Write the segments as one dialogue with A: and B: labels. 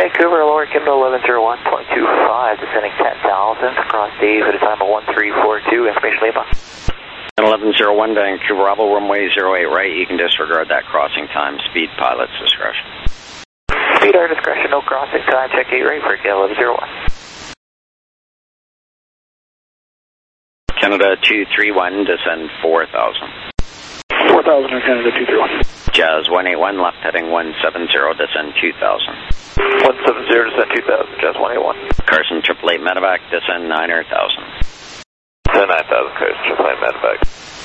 A: Vancouver, lower Canada 1101.25, descending 10,000, across Dave at a time of 1342, information Lima.
B: 1101 Vancouver, Bravo, runway 08 right, you can disregard that crossing time, speed pilot's discretion.
A: Speed our discretion, no crossing time, check 8 right for Canada 1101.
B: Canada 231, descend 4,000.
C: 4,000 on Canada 231.
B: Jazz 181, left heading 170, descend 2,000.
A: 170, descend 2,000, Jazz 181.
B: Carson 888 medevac, descend 9,000.
A: Descend 9,000, Carson 888 medevac.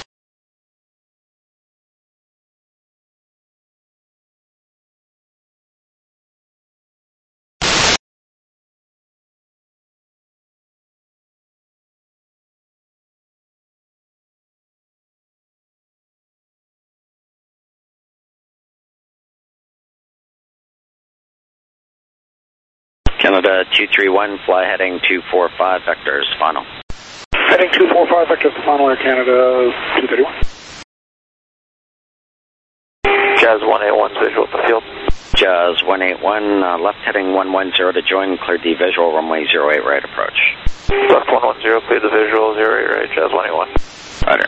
B: Canada 231, fly heading 245, vectors final.
C: Heading 245, vectors final, Air Canada 231.
A: Jazz 181, visual at the field.
B: Jazz 181, left heading 110 to join, cleared the visual, runway 08 right approach.
A: Left 110, cleared the visual, 08 right, Jazz 181.
B: Roger.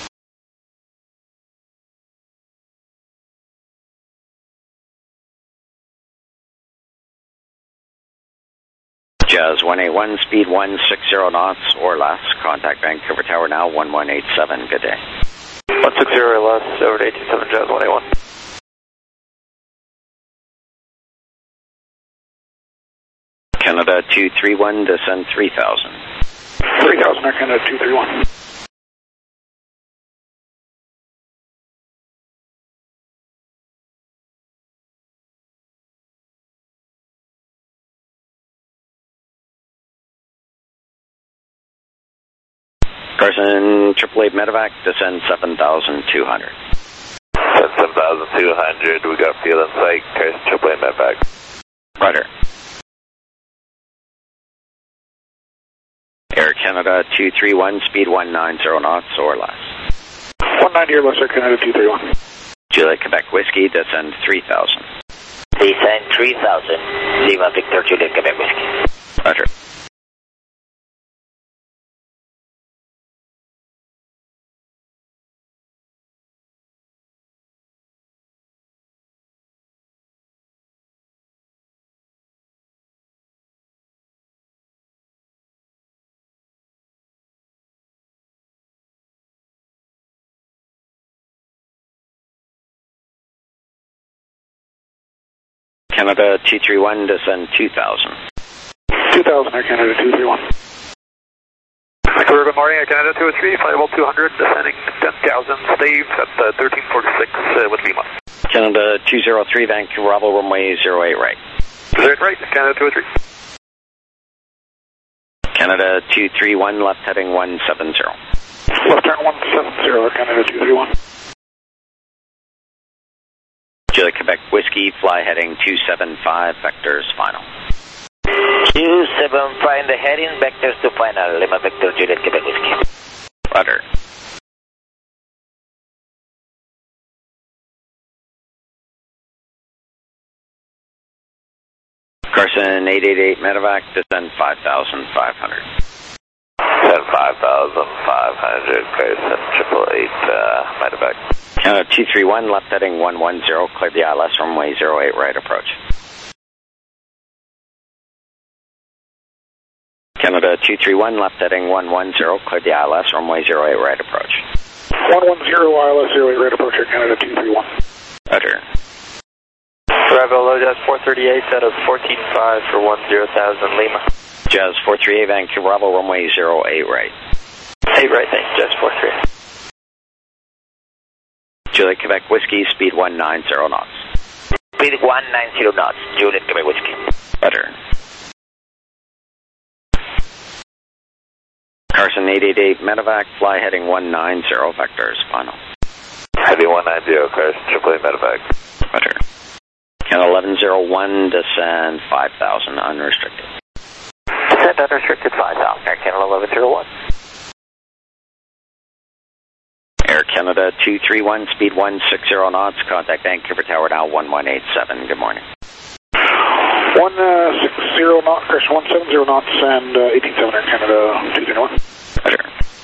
B: Jazz 181, speed 160 knots or less. Contact Vancouver Tower now, 1187. Good day.
A: 160 or less, over to 87, Jazz 181.
B: Canada 231, descend 3,000.
C: 3,000 Air Canada 231.
B: Carson 888 medevac, descend 7,200.
A: 7,200, we got field in sight, Carson 888 medevac.
B: Roger. Air Canada 231, speed 190 knots or less.
C: 190 or less, Air Canada 231.
B: Juliet, Quebec Whiskey, descend 3,000.
A: Descend 3,000, Lima Victor, Juliet, Quebec Whiskey.
B: Roger. Canada 231, descend 2,000.
C: 2,000 Air Canada 231.
A: Vancouver, good morning, Air Canada 203, flight level 200, descending 10,000, Steve at 1346 with Lima.
B: Canada 203, Vancouver, Bravo, runway 08 right.
A: 08 right, Canada 203.
B: Canada 231, left heading 170.
C: Left turn 170, Air Canada 231.
B: Juliet, Quebec Whiskey, fly heading 275, vectors final.
A: 275 in the heading, vectors to final, Lima Victor, Juliet, Quebec Whiskey.
B: Roger. Carson 888 medevac, descend 5,500.
A: Descend 5,500, Carson 888 medevac.
B: Canada 231, left heading 110, cleared the ILS, runway 08 right approach. Canada 231, left heading 110, cleared the ILS, runway 08 right approach.
C: 110 ILS 08 right approach, Air Canada 231.
B: Roger.
A: Bravo, low Jazz 438 out of 14.5 for 10,000 Lima.
B: Jazz 438, Vancouver, Bravo, runway 08 right.
A: 8 right, thanks, Jazz 438.
B: Juliet, Quebec Whiskey, speed 190 knots.
A: Speed 190 knots, Juliet, Quebec Whiskey.
B: Roger. Carson 888 medevac, fly heading 190, vectors final.
A: Heavy 190, Carson 888 medevac.
B: Roger. Canada 1101, descend 5,000, unrestricted.
A: Descend unrestricted 5,000, Air Canada 1101.
B: Air Canada 231, speed 160 knots, contact Vancouver Tower now, 1187, good morning.
C: 160 knots, correction, 170 knots and 187 Air Canada 201.
B: Roger.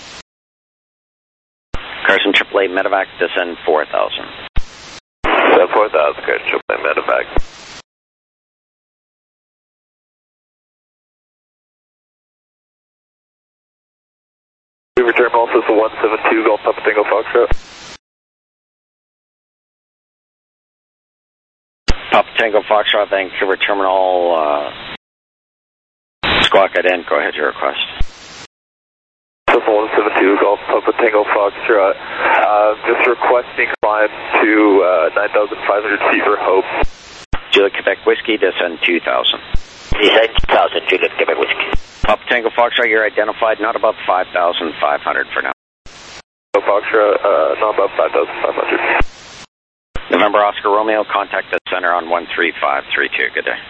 B: Carson AAA Medevac, descend 4,000.
A: 4,000, Carson AAA Medevac. Return also to 172 Golf Papa Tango Foxtrot.
B: Papa Tango Foxtrot, Vancouver Terminal, Squawk Ident, go ahead, your request.
A: 172 Golf Papa Tango Foxtrot. Just requesting climb to 9,500 feet for Hope.
B: Juliet Quebec Whiskey, descend 2,000.
D: Descend 2,000, Juliet Quebec Whiskey.
B: Papa Tango Foxtrot, you're identified, not above 5,500 for now.
A: Foxtrot, not above 5,500.
B: November Oscar Romeo, contact the center on 13532. Good day.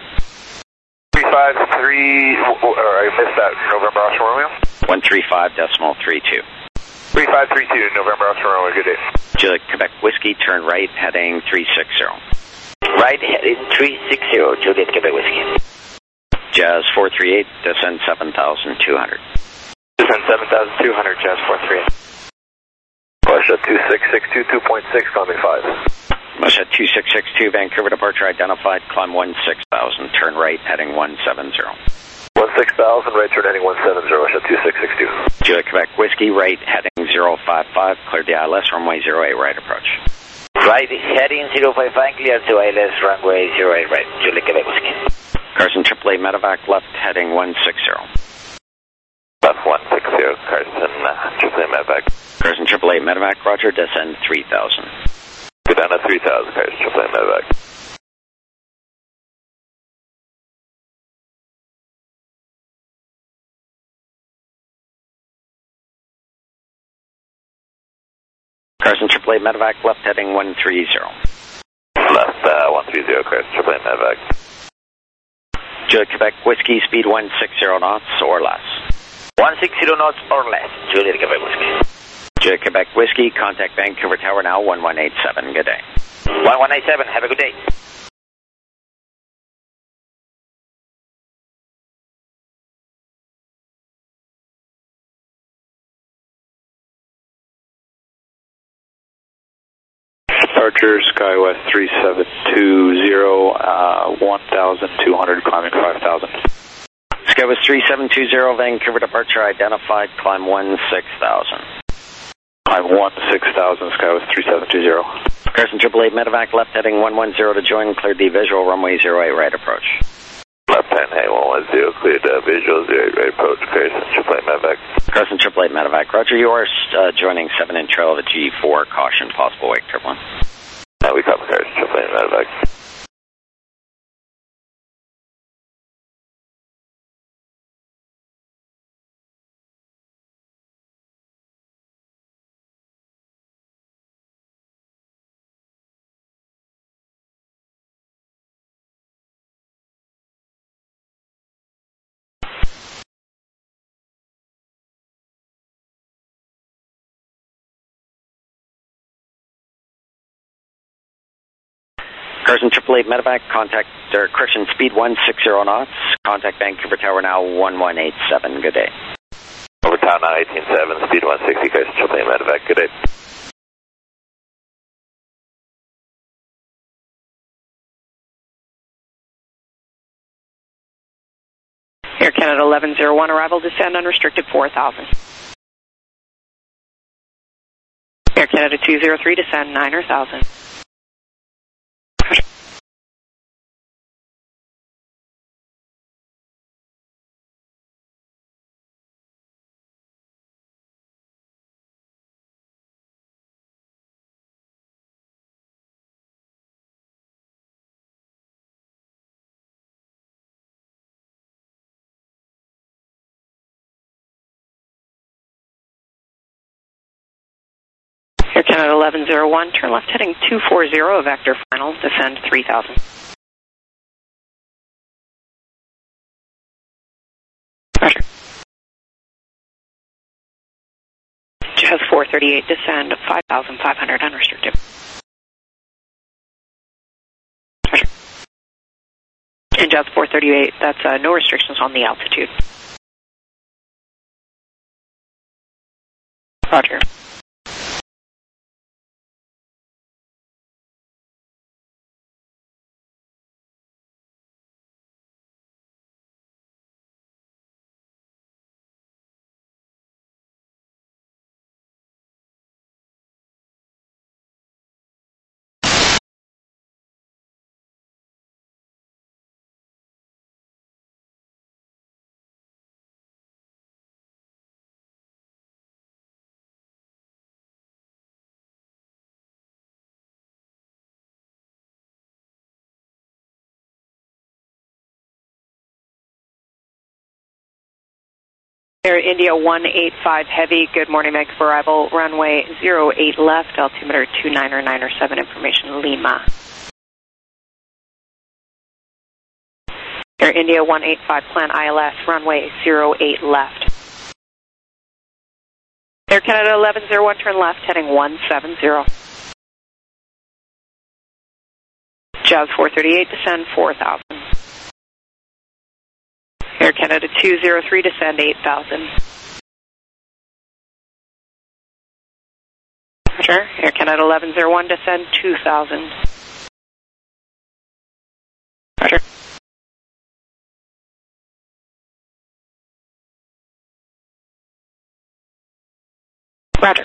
A: 353, I missed that, November Oscar Romeo?
B: 135.32.
A: 3532, November Oscar Romeo, good day.
B: Juliet Quebec Whiskey, turn right, heading 360.
D: Right, heading 360, Juliet Quebec Whiskey.
B: Jazz 438, descend 7,200.
A: Descend 7,200, Jazz 438. Russia 2662, 2.6, climbing 5.
B: Russia 2662, Vancouver departure identified, climb 16,000, turn right, heading 170.
A: 16,000, right turn heading 170, Russia 2662.
B: Juliet Quebec Whiskey, right, heading 055, clear the ILS, runway 08, right approach.
D: Right, heading 055, clear to ILS, runway 08, right, Juliet Quebec Whiskey.
B: Carson AAA Medevac, left, heading 160.
A: Left 160, Carson AAA Medevac.
B: Carson AAA Medevac, roger, descend 3,000.
A: Go down to 3,000, Carson AAA Medevac.
B: Carson AAA Medevac, left, heading 130.
A: Left 130, Carson AAA Medevac.
B: Juliet Quebec Whiskey, speed 160 knots or less.
D: 160 knots or less, Juliet Quebec Whiskey.
B: Juliet Quebec Whiskey, contact Vancouver Tower now, 1187, good day.
D: 1187, have a good day.
C: Departure, SkyWest 3720, 1,200, climbing 5,000.
B: SkyWest 3720, Vancouver departure identified, climb 16,000.
C: Climb 16,000, SkyWest 3720.
B: Carson AAA Medevac, left heading 110 to join, cleared the visual, runway 08, right approach.
A: Left hand, hey, 110, cleared visual, 08, right approach, Carson AAA Medevac.
B: Carson AAA Medevac, roger, you are joining 7-inch trail of a G4, caution, possible wake turbulence.
A: We copy Carson AAA Medevac.
B: Carson AAA Medevac, contact, correction, speed 160 knots, contact Vancouver Tower now, 1187, good day.
A: Over town now, 187, speed 160, Carson AAA Medevac, good day.
E: Air Canada 1101, arrival, descend unrestricted 4,000. Air Canada 203, descend 9,000. Air Canada 1101, turn left heading 240, vector final, descend 3,000. Roger. Jazz 438, descend 5,500, unrestricted. Roger. And Jazz 438, that's no restrictions on the altitude. Roger. Air India 185 Heavy, good morning, Mike for arrival, runway 08 left, altimeter 29907, information Lima. Air India 185, plan ILS, runway 08 left. Air Canada 1101, turn left, heading 170. Jazz 438, descend 4,000. Air Canada 203, descend 8,000. Roger. Air Canada 1101, descend 2,000. Roger. Roger.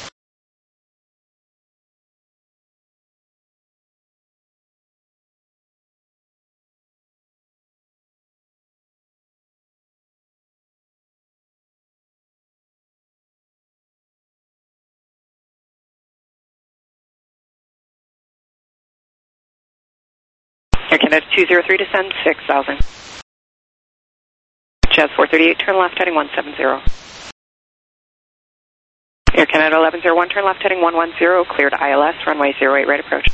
E: Air Canada 203, descend 6,000. Jazz 438, turn left, heading 170. Air Canada 1101, turn left, heading 110, cleared ILS, runway 08, right approach.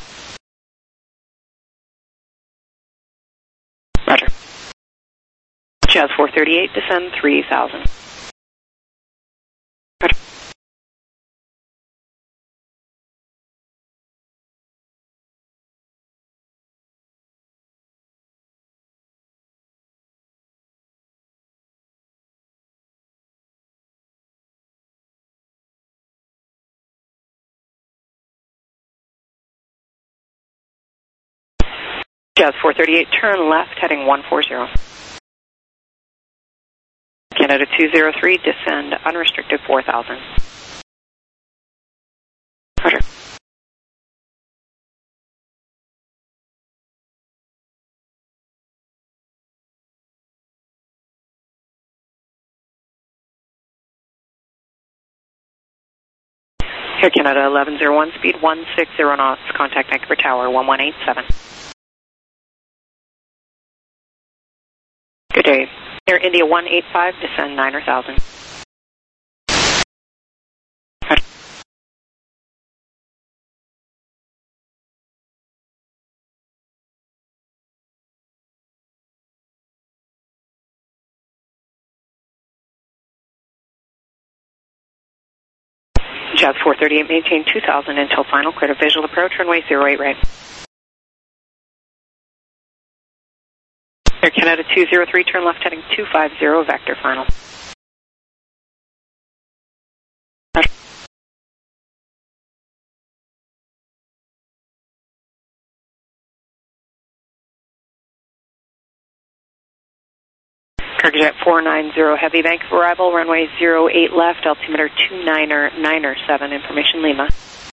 E: Roger. Jazz 438, descend 3,000. Roger. Jazz 438, turn left, heading 140. Canada 203, descend unrestricted 4,000. Roger. Air Canada 1101, speed 160 knots, contact Vancouver Tower 1187. Good day. Air India 185, descend 9,000. Jazz 438, maintain 2,000 until final clear to visual approach, runway 08 right. Air Canada 203, turn left heading 250, vector final. Roger. Cargojet 490 Heavy, Vancouver arrival, runway 08 left, altimeter 29907, information Lima.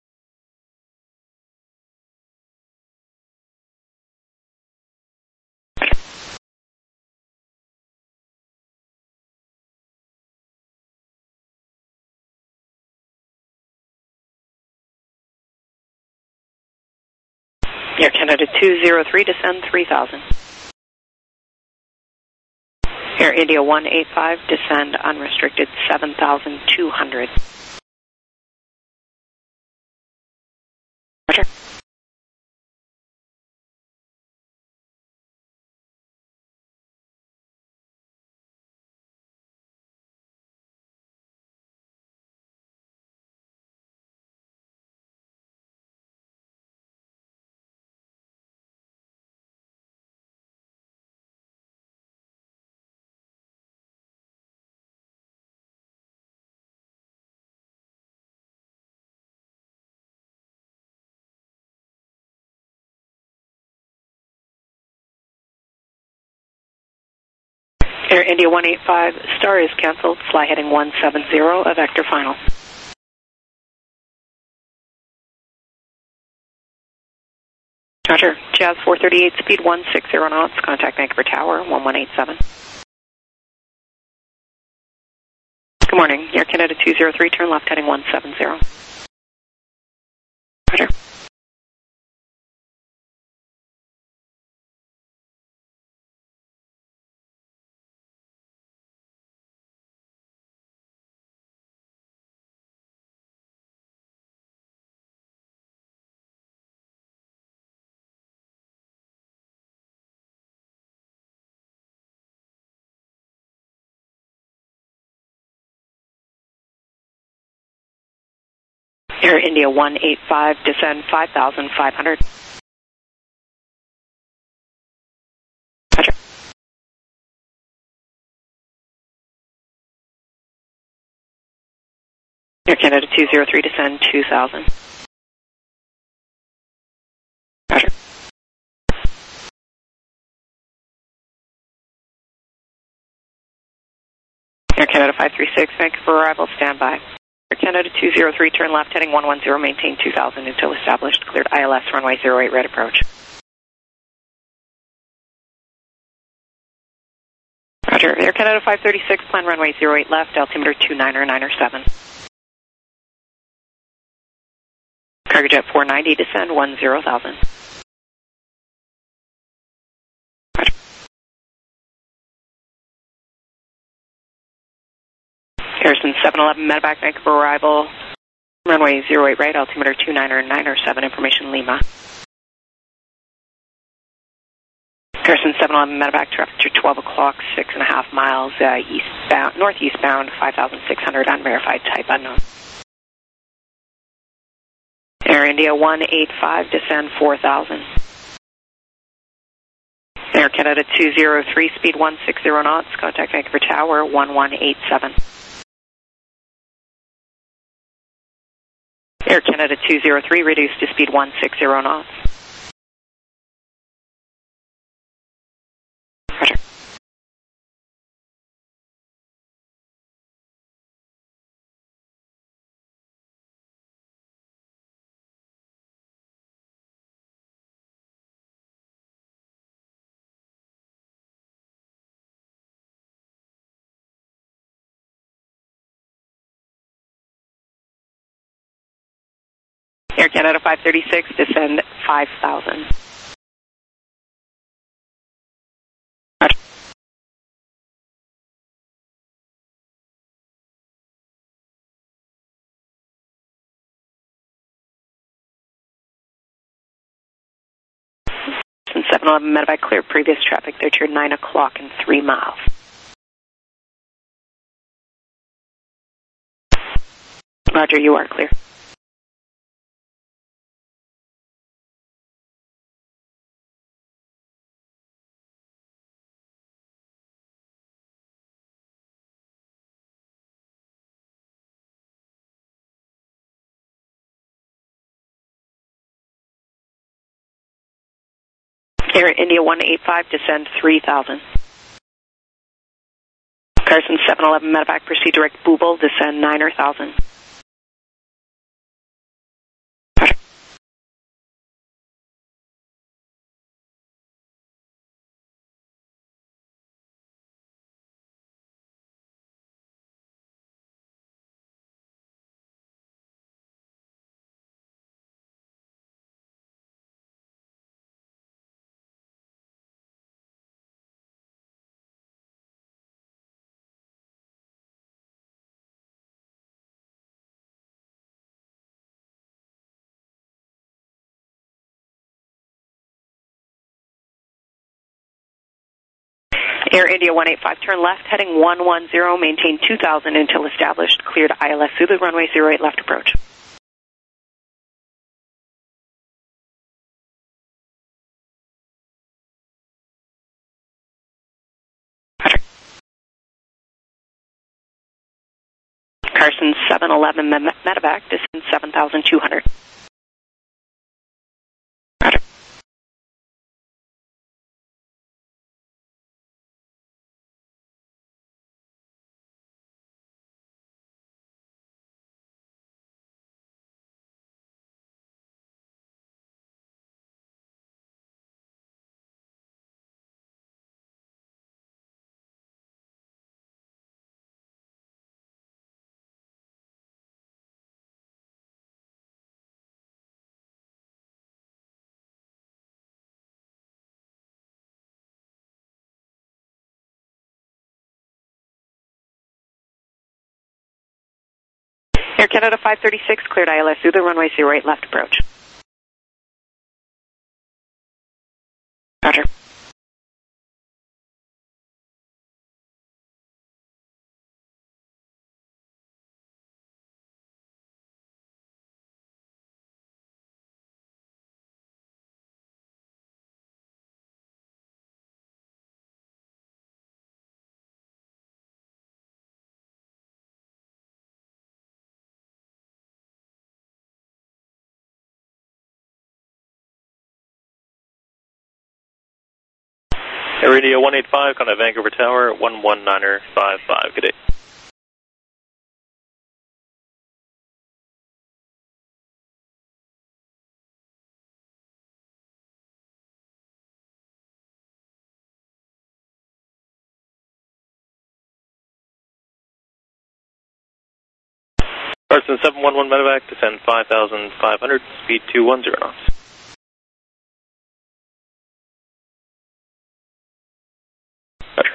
E: Air Canada 203, descend 3,000. Air India 185, descend unrestricted 7,200. Roger. Air India 185, Star is canceled. Fly heading 170, a vector final. Roger. Jazz 438, speed 160 knots. Contact Vancouver Tower, 1187. Good morning. Air Canada 203, turn left heading 170. Roger. Air India 185, descend 5,500. Roger. Air Canada 203, descend 2,000. Roger. Air Canada 536, Vancouver arrival, standby. Air Canada 203, turn left heading 110, maintain 2000 until established. Cleared ILS runway 08, right approach. Roger. Air Canada 536, plan runway 08 left, altimeter 29907. Cargo jet 490, descend 10,000. Roger. Harrison 711, medevac, Vancouver arrival, runway 08 right, altimeter 29907, information Lima. Harrison 711, medevac, traffic to 12 o'clock, 6.5 miles, eastbound, northeastbound, 5,600, unverified, type unknown. Air India 185, descend 4,000. Air Canada 203, speed 160 knots, contact Vancouver Tower, 1187. Air Canada 203, reduced to speed 160 knots. Roger. Air Canada 536, descend 5,000. Roger. And 711 medevac, clear previous traffic, there to 9 o'clock and 3 miles. Roger, you are clear. Air India 185, descend 3,000. Carson 711 medevac, proceed direct Booble, descend 9,000. Roger. Air India 185, turn left, heading 110, maintain 2000 until established. Cleared ILS Zulu, runway 08, left approach. Roger. Carson 711 medevac, descend 7,200. Roger. Air Canada 536, cleared ILS Zulu, runway 08 left approach. Roger.
F: Air Radio 185, contact Vancouver Tower, 119er55, good day. Carson 711 medevac, descend 5,500, speed 210 knots. Roger.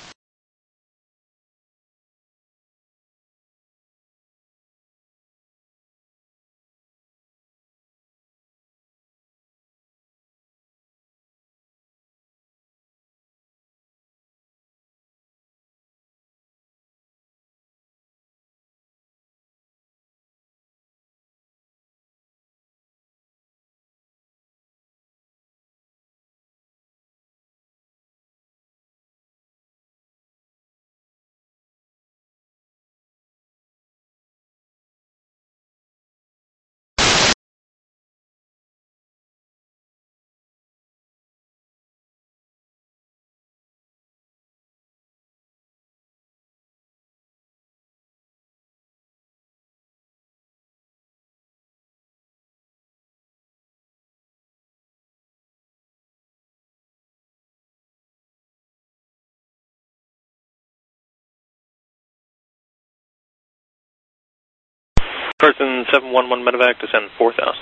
F: Carson 711 medevac, descend 4,000.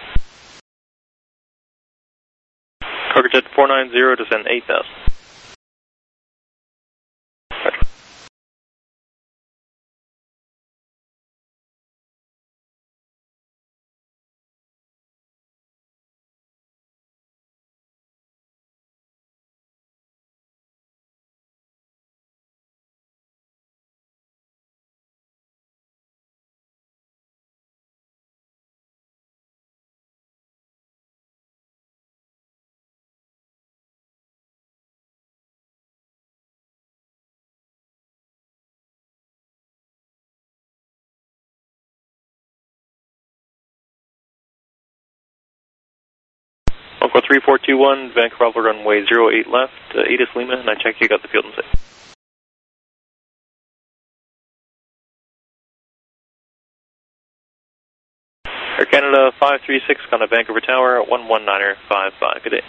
F: Cargojet 490, descend 8,000. Roger. Uncle 3421, Vancouver runway 08 left, Edith Lima, and I check you got the field in sight. Air Canada 536, contact Vancouver Tower, 119er55, good day.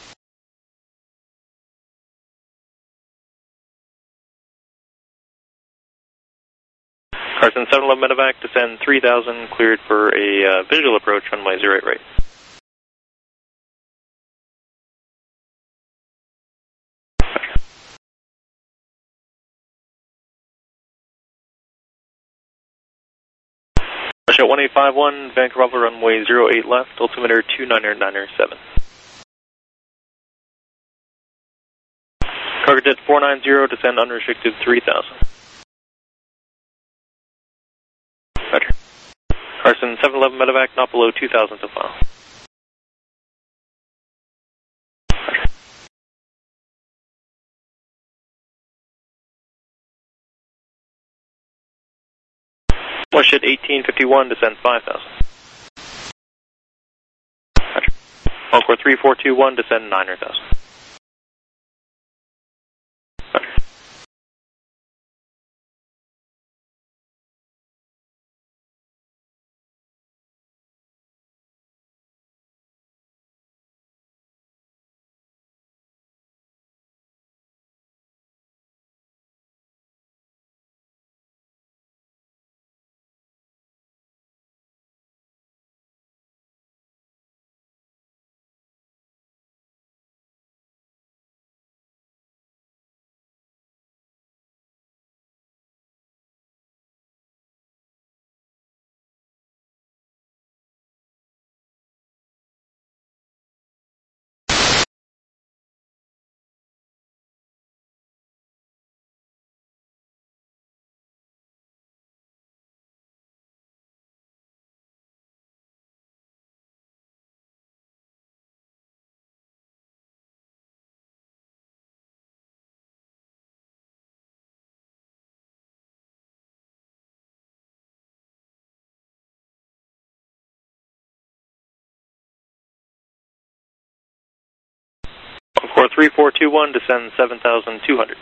F: Carson 711 medevac, descend 3,000, cleared for a visual approach, runway 08 right. Russia 1851, Vancouver runway 08 left, altimeter 299er7. Cargojet 490, descend unrestricted 3,000. Roger. Carson 711 medevac, not below 2,000 to file. Roger. Bullshit 1851, descend 5,000. Roger. Encore 3421, descend 9,000. Roger. Encore 3421, descend 7,200.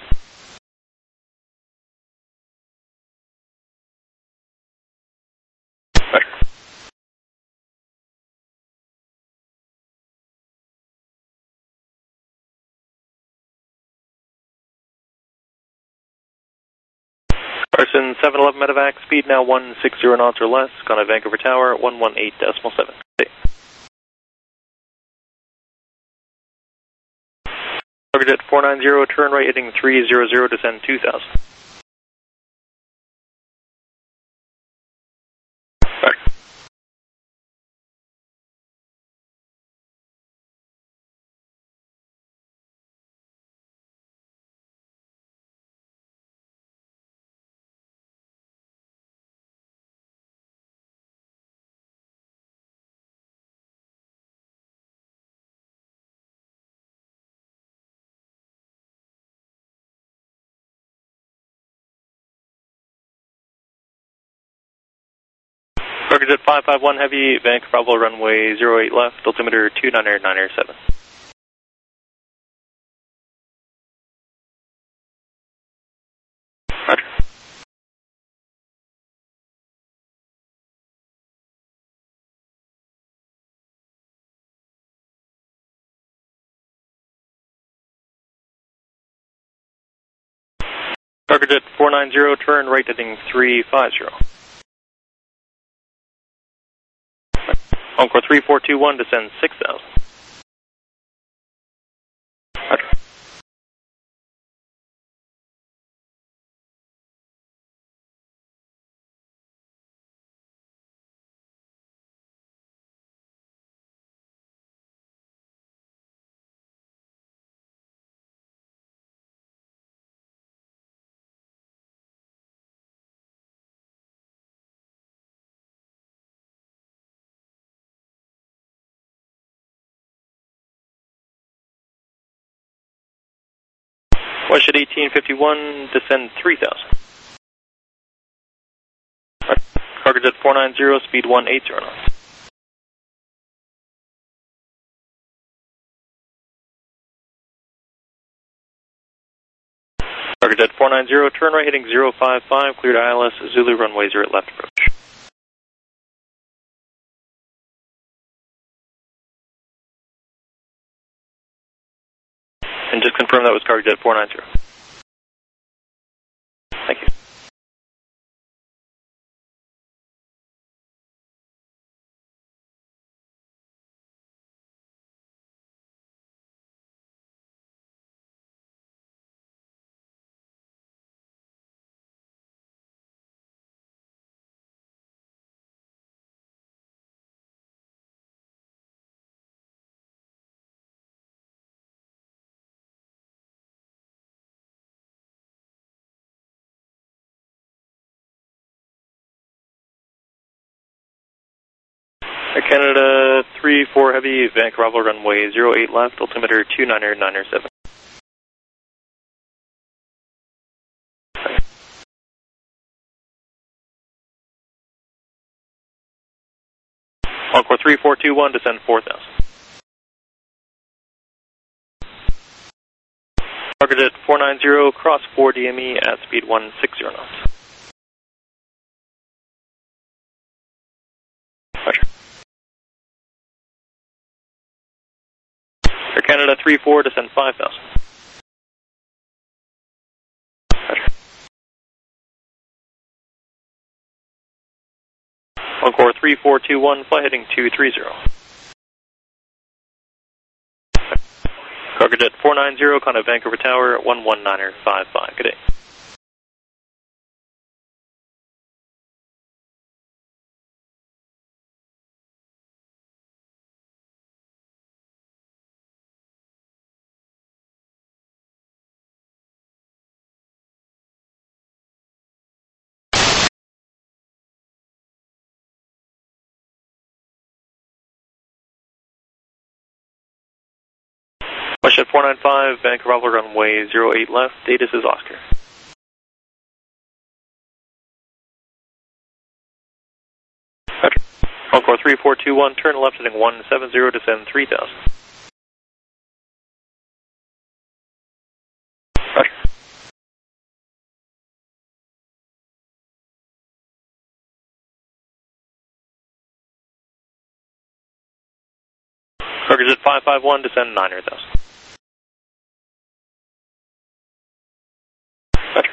F: Carson 711 medevac, speed now 160 knots or less, gone at Vancouver Tower, 118.7. Target 490, turn right heading 300, descend 2,000. Target 551 heavy, Vancouver Bravo runway 08 left, altimeter 29907. Roger. Target 490, turn right heading 350. Encore 3421, descend 6,000. Roger. West at 1851, descend 3,000. Target at 490, speed 180 knots. Target at 490, turn right heading 055, cleared ILS, Zulu runway 0 left approach. And just confirm that was target at 490. Thank you. Canada 34 heavy, Vancouver Bravo runway 08 left, altimeter 29907. Encore 3421, descend 4,000. Target at 490, cross 4 DME at speed 160 knots. Roger. Air Canada 34, descend 5,000. Roger. Encore 3421, fly heading 230. Target at 490, contact Vancouver Tower, 119.55. Good day. Westjet 495, Vancouver Bravo runway 08 left, Datus is Oscar. Roger. Encore 3421, turn left heading 170, descend 3,000. Target's at 551, descend 9,000. Roger.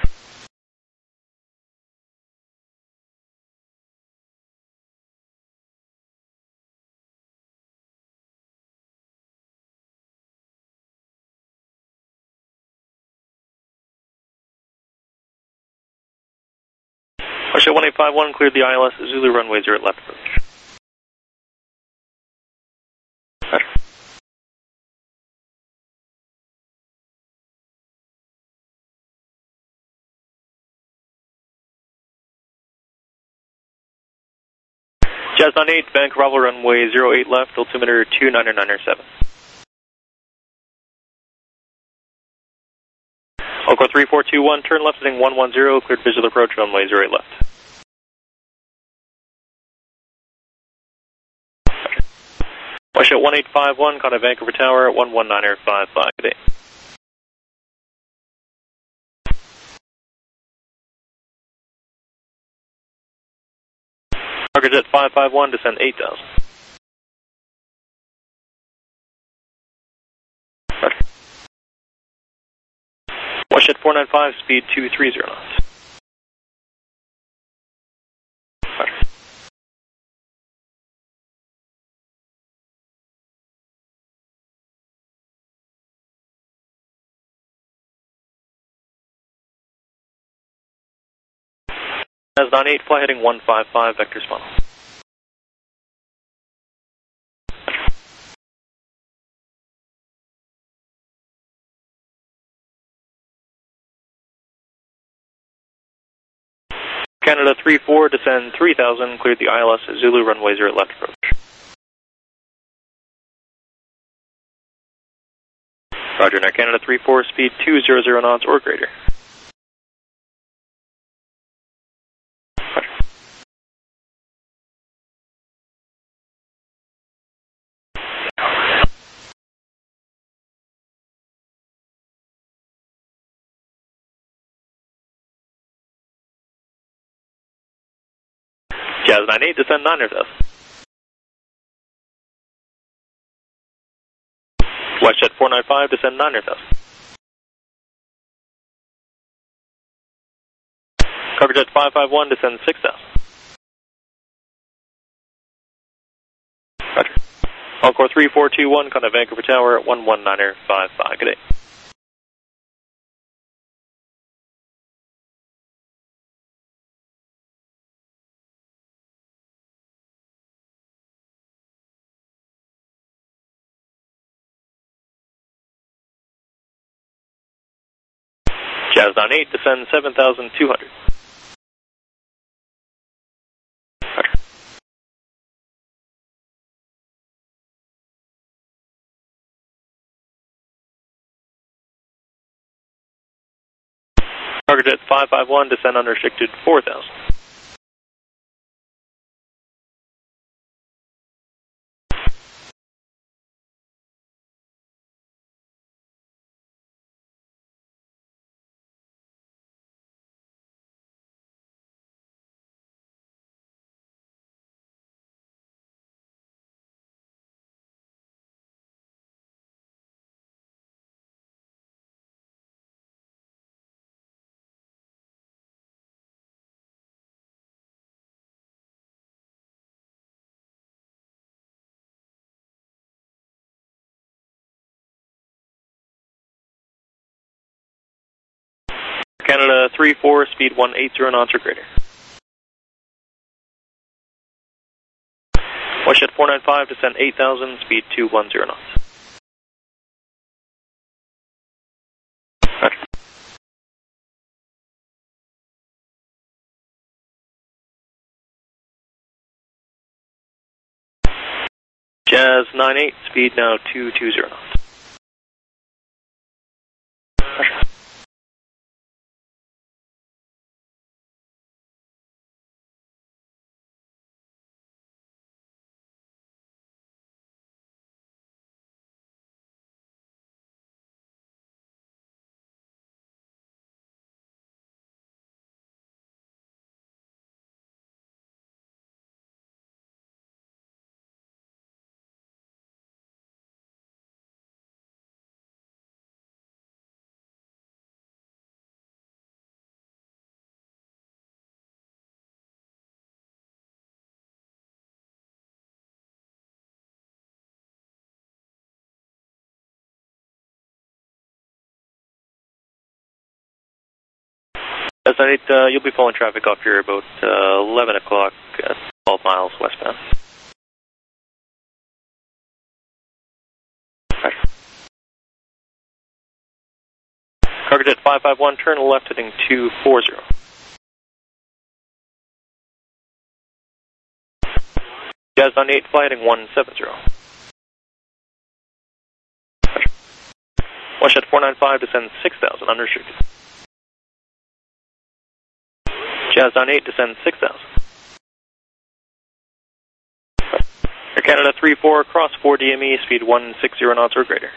F: Russia 1851, cleared the ILS Zulu runway 0 left approach. Roger. Jazz 98, Bank Bravo runway 08 left, altimeter 29997. Alco 3421, turn left heading 110, cleared visual approach runway 08 left. Russia 1851, contact Vancouver Tower at 119.55. Good day. Target at 551, descend 8,000. Roger. Wash at 495, speed 230 knots. Roger. Jazz 98, fly heading 155, vector funnel. Canada 34, descend 3,000, cleared the ILS Zulu runway 0 left approach. Roger, now Canada 34, speed 200 knots or greater. Roger. Jazz 98, descend 9,000. Westjet 495, descend 9,000. Coverage at 551, descend 6,000. Roger. Alcor 3421, contact Vancouver Tower at 119.55. Good day. Jazz 98, descend 7,200. Roger. Target at 551, descend unrestricted 4,000. Canada 34, speed 180 knots or greater. Westjet 495, descend 8,000, speed 210 knots. Roger. Jazz 98, speed now 220 knots. Roger. Jazz 98, you'll be following traffic off here about 11 o'clock at 12 miles westbound. Cargojet 551, turn left heading 240. Jazz 98, fly heading 170. Westshed 495, descend 6,000, unrestricted. Jazz 98, descend 6,000. Air Canada 34, cross 4 DME, speed 160 knots or greater.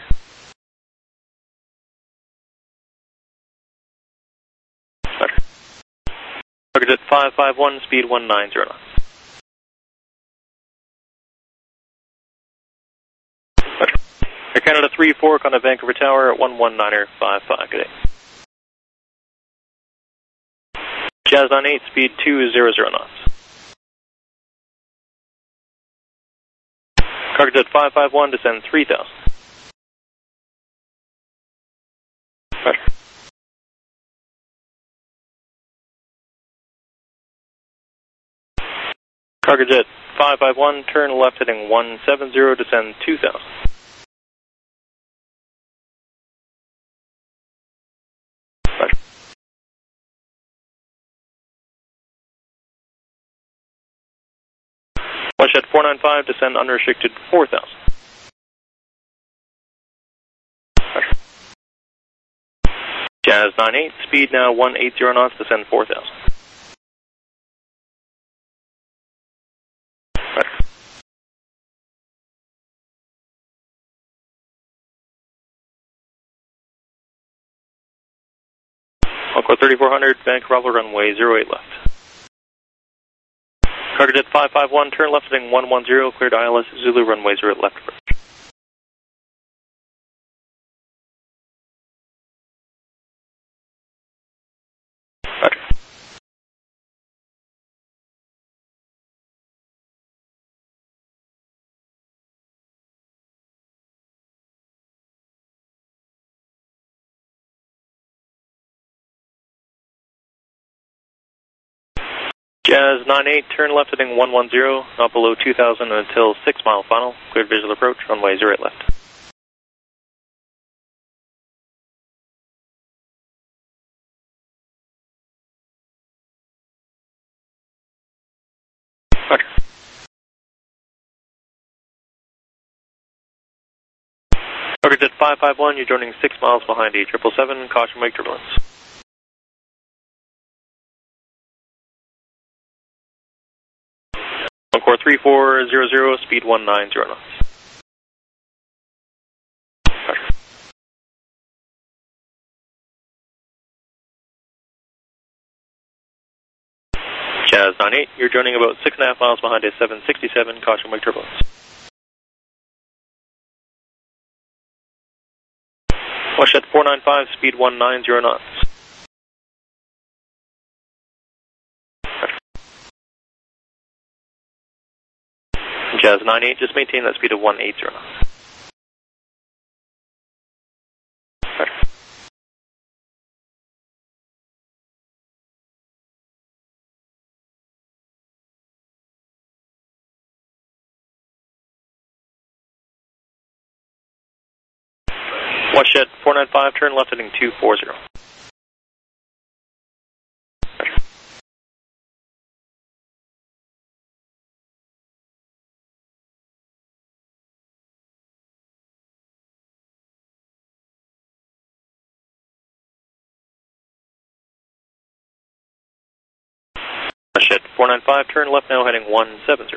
F: Cargojet 551, speed 190 knots. Air Canada 34, on Vancouver Tower at 119.55, good day. Jazz 98, speed 200 knots. Cargojet 551, descend 3,000. Roger. Cargojet 551, turn left heading 170, descend 2,000. Roger. Westshed 495, descend unrestricted 4,000. Roger. Jazz 98, speed now 180 knots, descend 4,000. Roger. Aqua 3400, Vancouver runway 08 left. Cargojet 551, turn left heading 110, cleared ILS Zulu runway 0 left approach. Roger. Jazz 98, turn left heading 110, not below 2,000 until 6 mile final, cleared visual approach, runway 08 left. Roger. Cargojet 551, you're joining 6 miles behind a 777, caution wake turbulence. Encore 3400, speed 190 knots. Roger. Jazz 98, you're joining about 6.5 miles behind a 767, caution wake turbulence. Westshed 495, speed 190 knots. Jazz 98, just maintain that speed of 180 knots. Roger. Westshed 495, turn left heading 240. Roger. Westshed 495, turn left now heading 170.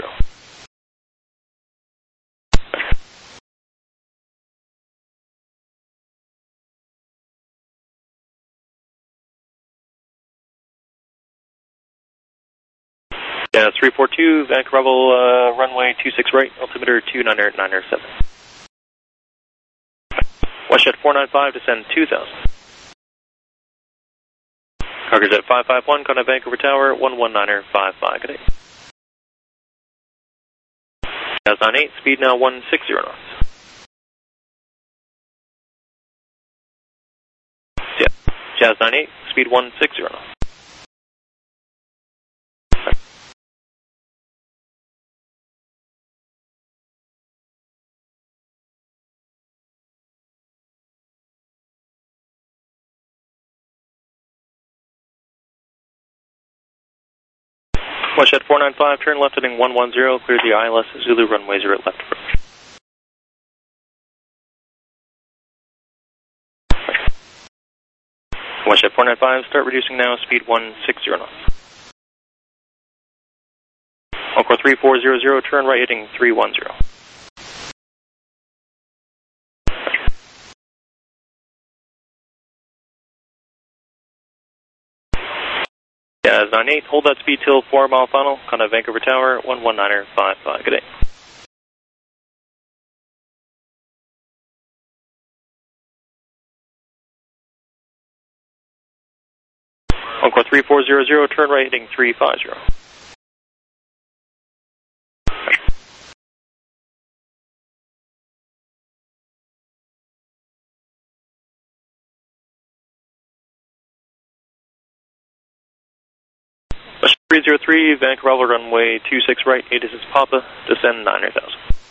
F: Yeah, 342, Vancouver runway 26 right, altimeter 299.7. Westshed 495, descend 2,000. Cargojet 551, Contact Vancouver Tower, 119.55, good day. Jazz 98, speed now 160 knots. Yeah. Jazz 98, speed 160 knots. WestJet 495, turn left heading 110, clear the ILS Zulu runway 0 left approach. WestJet 495, start reducing now, speed 160 knots. Encore 3400, turn right heading 310. Jazz 98, hold that speed till 4 mile final, contact Vancouver Tower, 119.55, good day. Encore 3400, turn right heading 350. West 303, Vancouver Bravo runway 26 right, 8 is Papa, descend 9,000.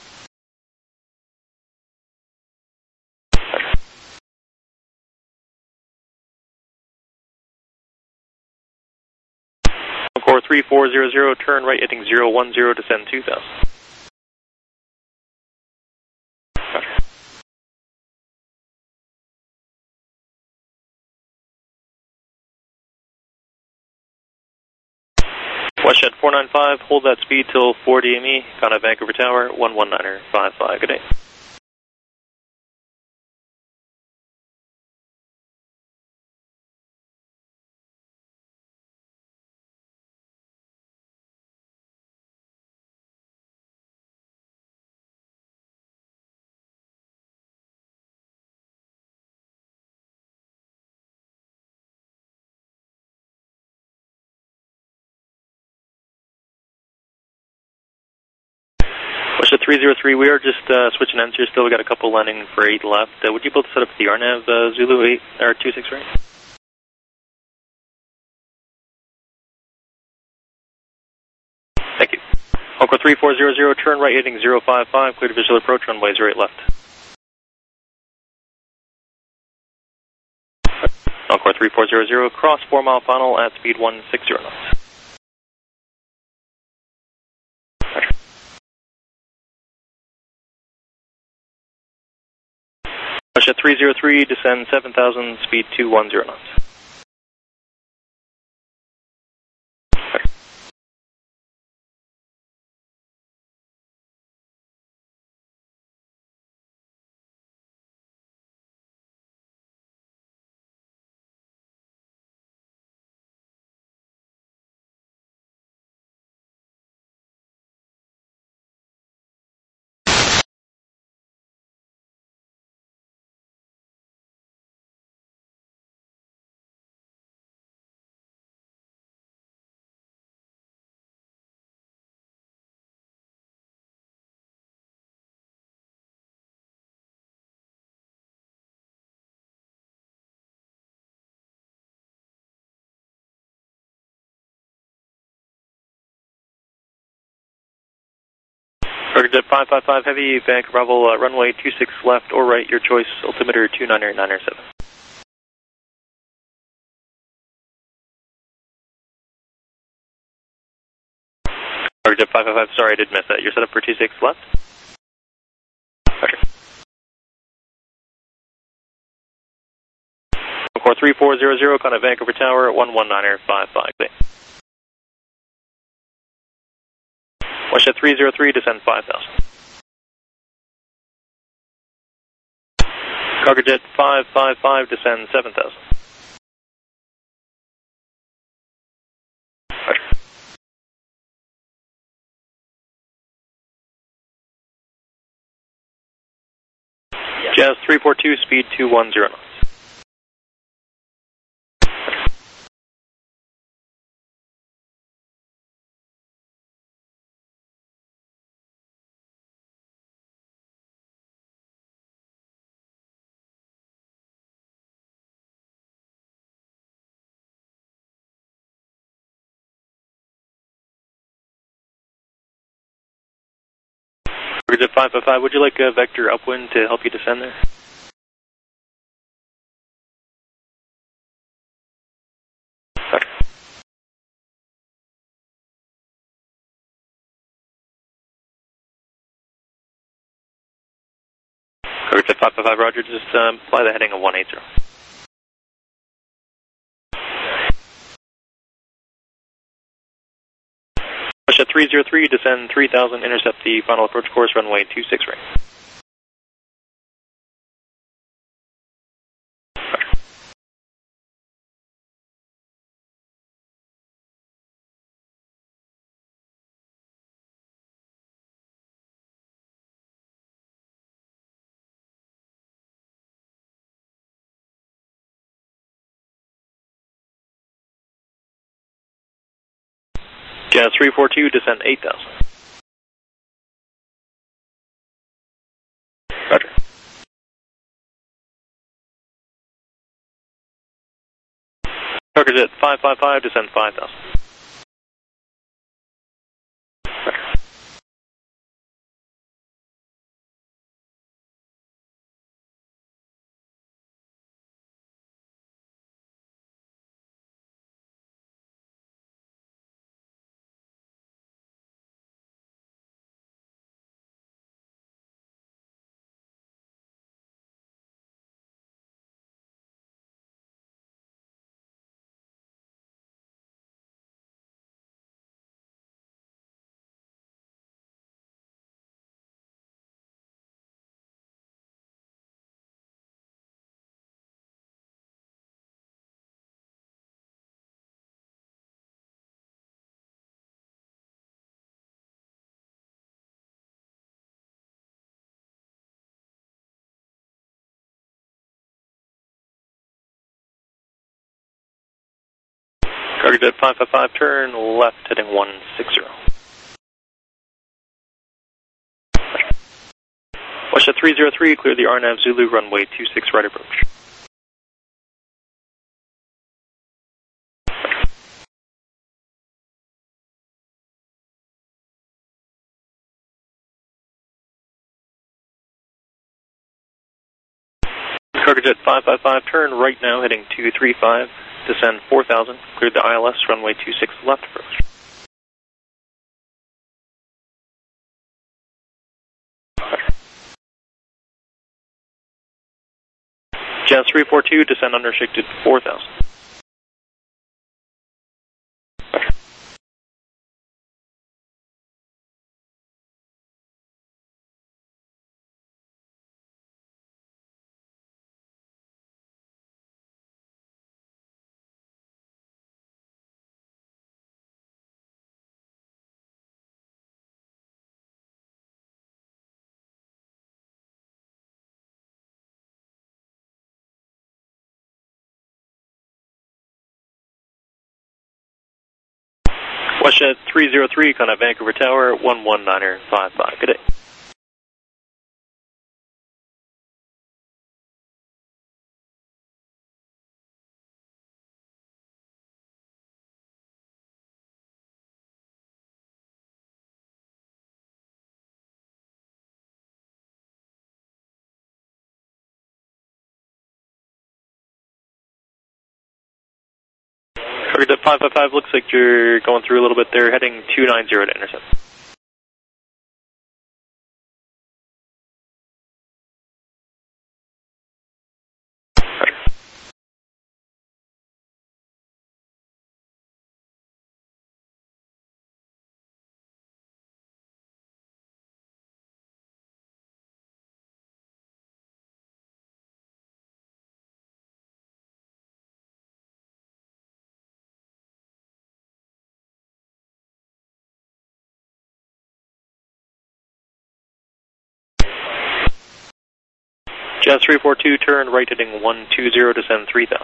F: Encore 3400, turn right heading 010, descend 2,000. WestJet 495, hold that speed till 4 DME, contact Vancouver Tower, 119.55, good day. WestJet 303, we are just switching ends here still. We got a couple landing for 8 left. Would you be able to set up the RNAV Zulu 8 or 26 right? Thank you. Encore 3400, turn right heading 055, clear to visual approach, runway 08 left. Encore 3400, cross 4 mile final at speed 160 knots. WestJet 303, descend 7,000, speed 210 knots. Jet 555 Heavy, Vancouver Bravo, runway 26 left or right, your choice, altimeter 29907. Jet 555, sorry I did miss that. You're set up for 26 left? Okay. Encore 3400, contact Vancouver Tower, 119.55. WestJet 303, descend 5,000. Cargojet 555, descend 7,000. Jazz 342, speed 210 knots. Jet 555, would you like a vector upwind to help you descend there? At 555 Roger, just apply the heading of 180. At 303, descend 3000, intercept the final approach course, runway 26 right. Jazz 342, descend 8000. Roger. Tucker's at 555, descend 5000. Roger. Target at 555, turn left, heading 160. Watch at 303, clear the RNAV Zulu, runway 26 right approach. Target at 555, turn right now, heading 235, descend 4000, cleared the ILS, runway 26 left approach. Jazz 342, descend unrestricted 4000. Watch at 303, contact Vancouver Tower, 11955. Good day. Target at 555, looks like you're going through a little bit there, heading 290 to intercept. Jazz 342, turn right heading 120, descend 3000.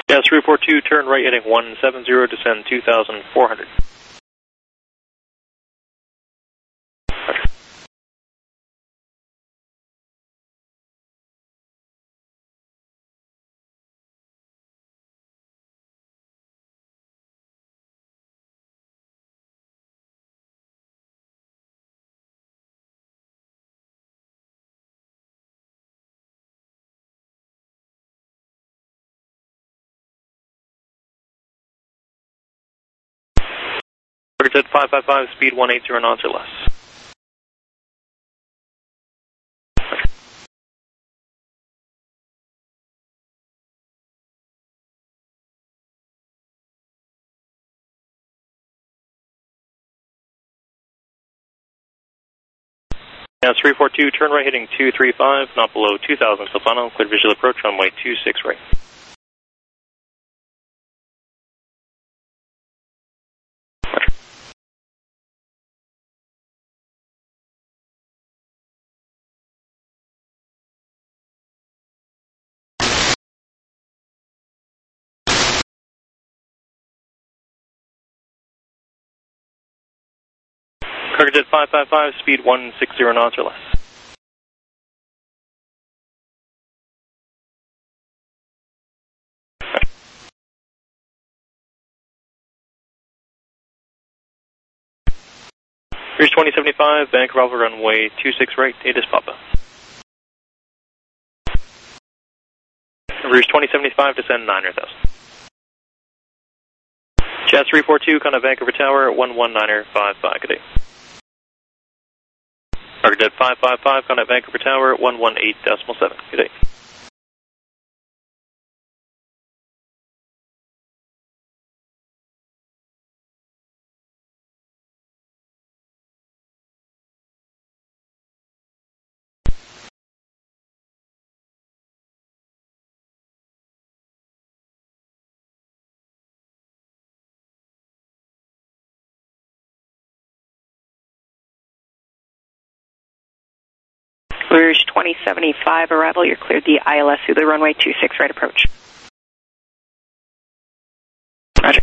F: Jazz 342, turn right heading 170, descend 2,400. Target 555, speed 180 knots or less. Jazz 342, turn right heading 235, not below 2,000 till final, clear visual approach, runway 26 right. Target 555, speed 160 knots or less. Here's 2075, Bank Bravo runway 26 right, ATIS Papa. Rouge 2075, descend 9,000. Jazz 342, contact Vancouver Tower, 11955, good day. Target 555, contact Vancouver Tower, 118.7, good day.
E: Rouge 2075, arrival, you're cleared the ILS through the runway 26 right approach. Roger.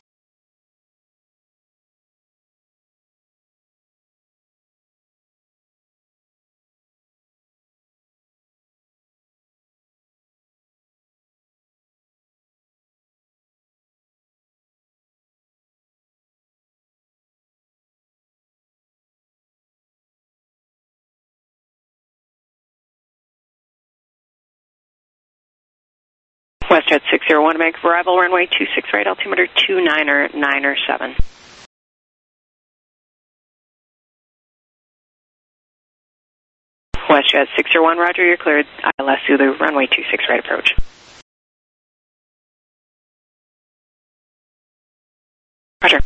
E: WestJet 601, make arrival, runway 26 right, altimeter 299er7. WestJet 601, roger, you're cleared ILS through the runway 26 right approach. Roger.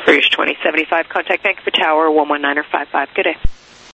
E: British 2075, contact Vancouver Tower, 119er55. Good day.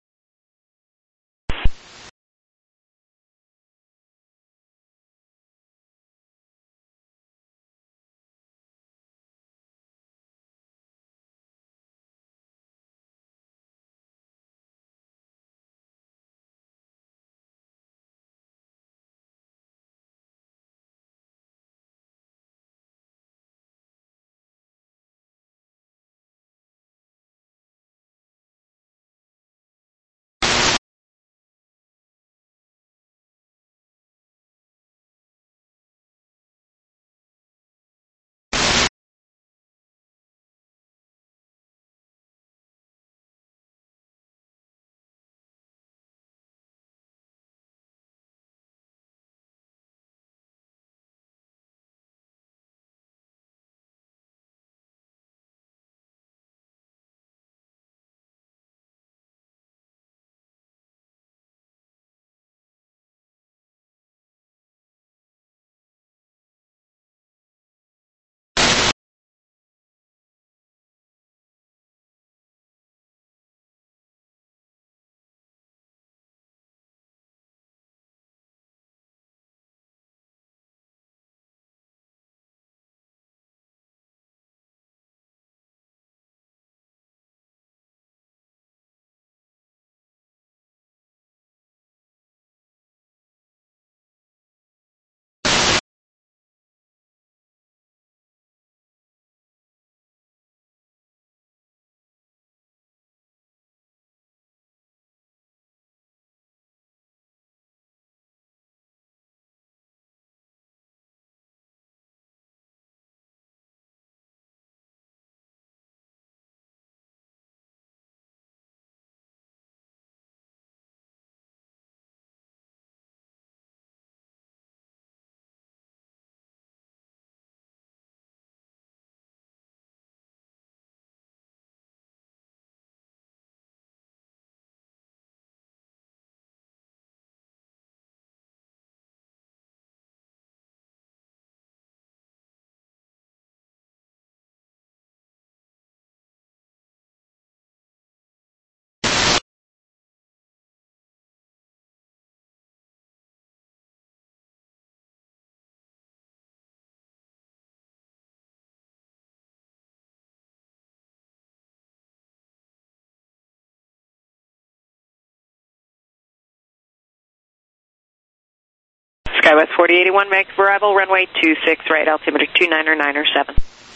E: SkyWest 4081, Vancouver arrival, runway 26 right, altimeter 299er7.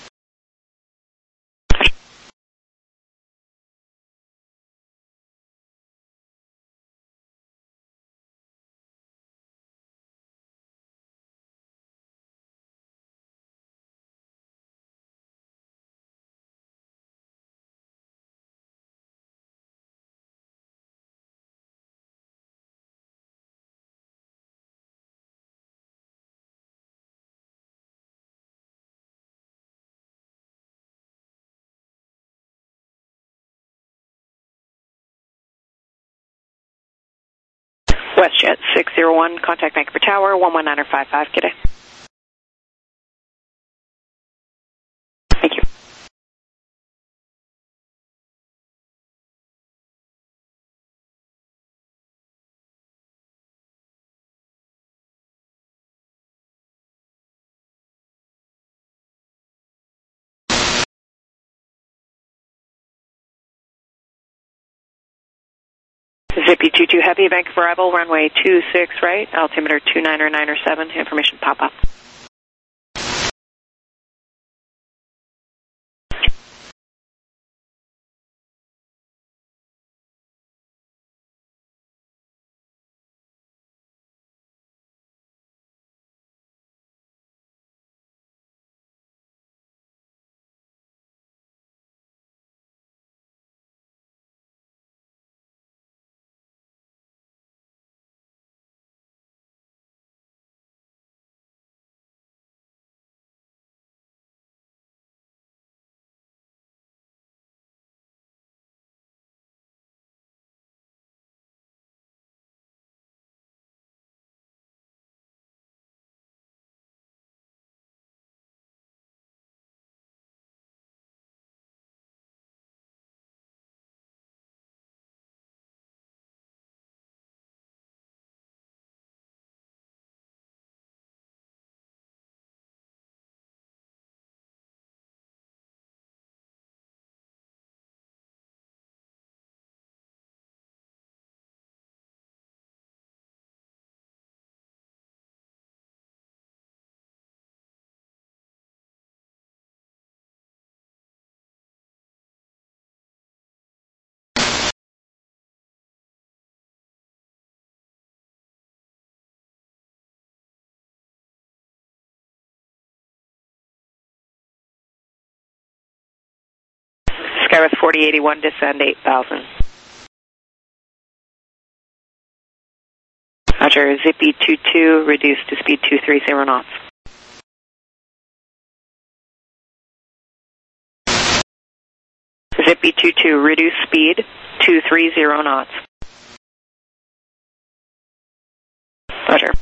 E: WestJet 601, contact Vancouver Tower, 119er55. Good day. Thank you. Zippy 22 Heavy, Vancouver arrival, runway 26 right, altimeter 299er7, information pop up. Skywest 4081, descend 8,000. Roger, Zippy 22, reduce to speed 230 knots. Zippy 22, reduce speed 230 knots. Roger.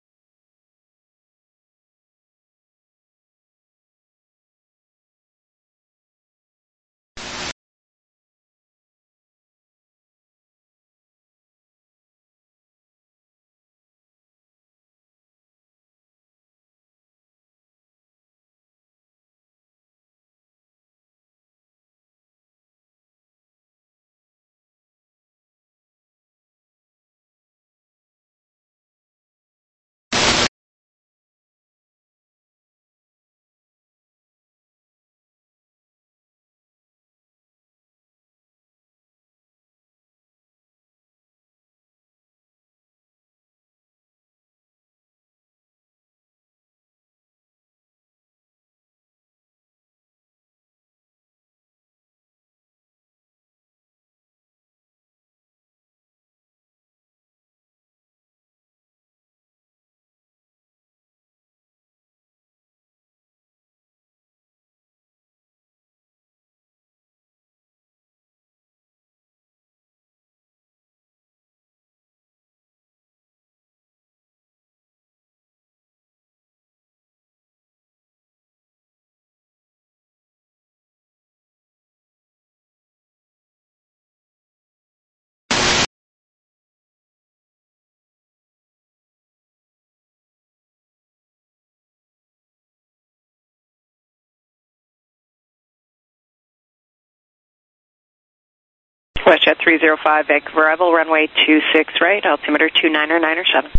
E: WestJet 305, Vancouver arrival, runway 26 right, altimeter 29 or 9 or 7.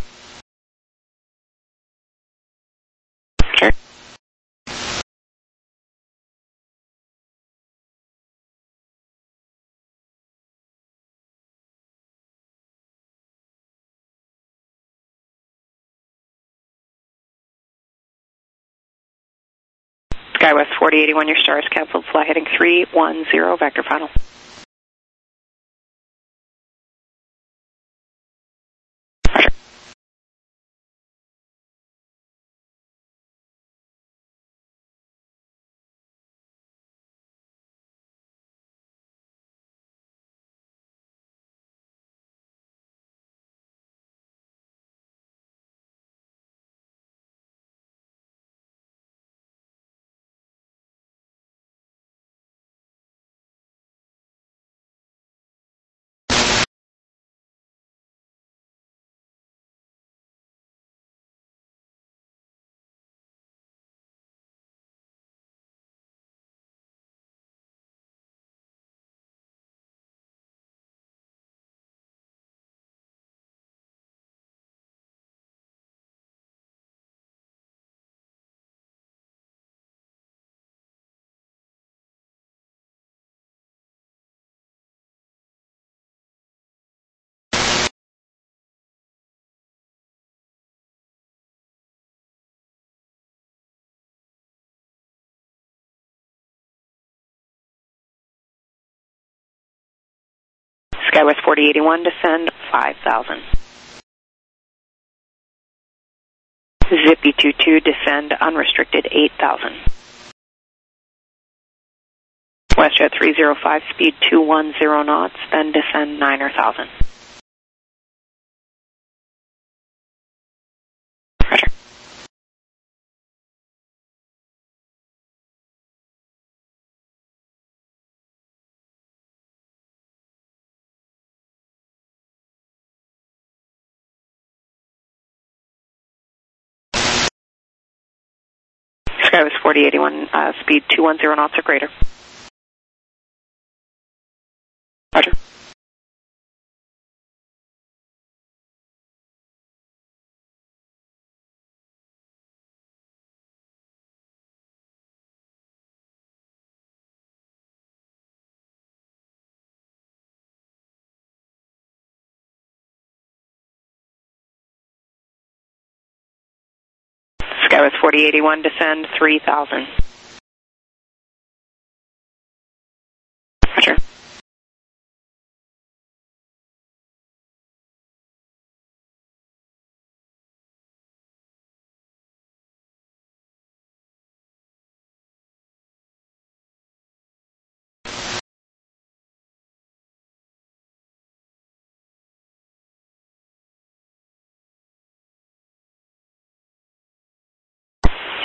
E: Sure. Skywest 4081, your star is canceled, fly heading 310, vector final. Roger. Skywest 4081, descend 5,000. Zippy 22, descend unrestricted 8,000. WestJet 305, speed 210 knots, then descend 9 or 1,000. Roger. Skywest 4081, speed 210 knots or greater. Roger. Skywest 4081, descend 3,000.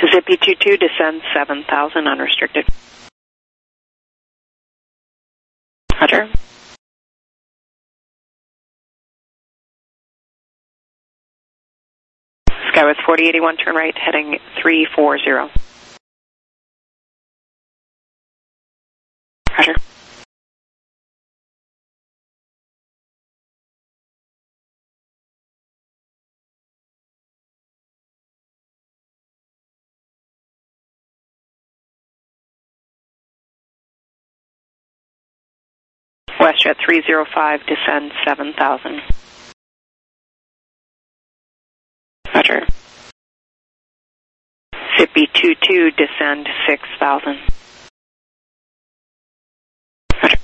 E: Zippy 22, descend 7,000 unrestricted. Roger. Skywest 4081, turn right, heading 340. Roger. WestJet 305, descend 7,000. Roger. Zippy 22, descend 6,000. Roger.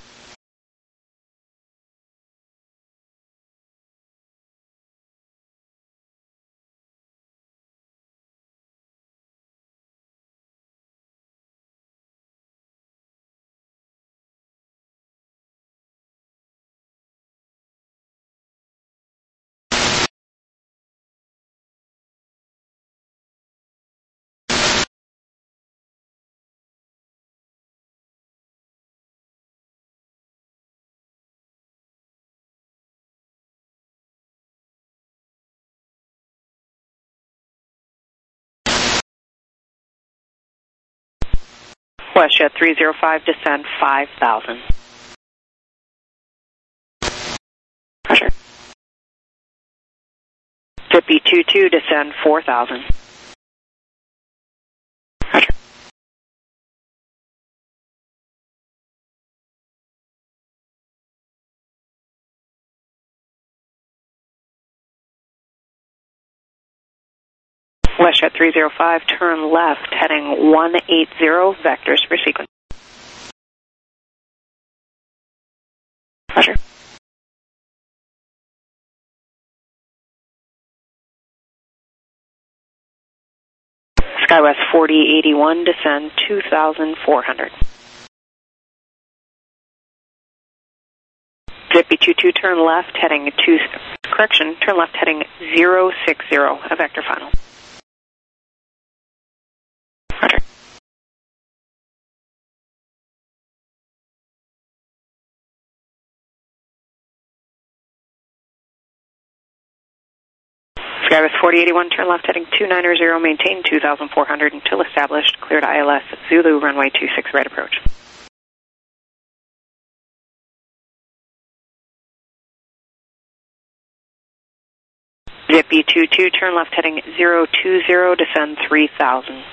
E: WestJet 305, descend 5,000. Roger. Zippy 22, descend 4,000. Roger. WestJet 305, turn left, heading 180, vectors for sequence. Roger. Skywest 4081, descend 2,400. Zippy 22, turn left, heading turn left, heading 060, a vector final. Roger. Skywest 4081, turn left, heading 290, maintain 2,400 until established, cleared ILS, Zulu, runway 26, right approach. Zippy 22, turn left, heading 020, descend 3,000.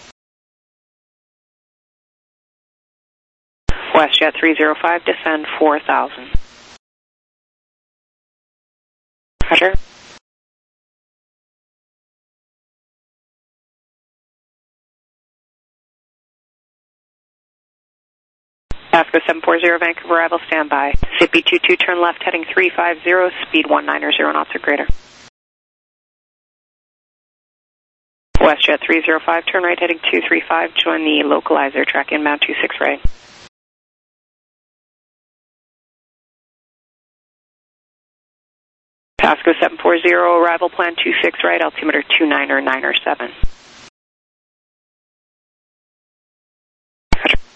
E: WestJet 305, descend 4,000. Roger. Pasco 740, Vancouver arrival, standby. Zippy 22, turn left, heading 350, speed 190 knots or greater. WestJet 305, turn right, heading 235, join the localizer, track inbound 26 right. Pasco 740, arrival plan 26 right, altimeter 29907. Roger.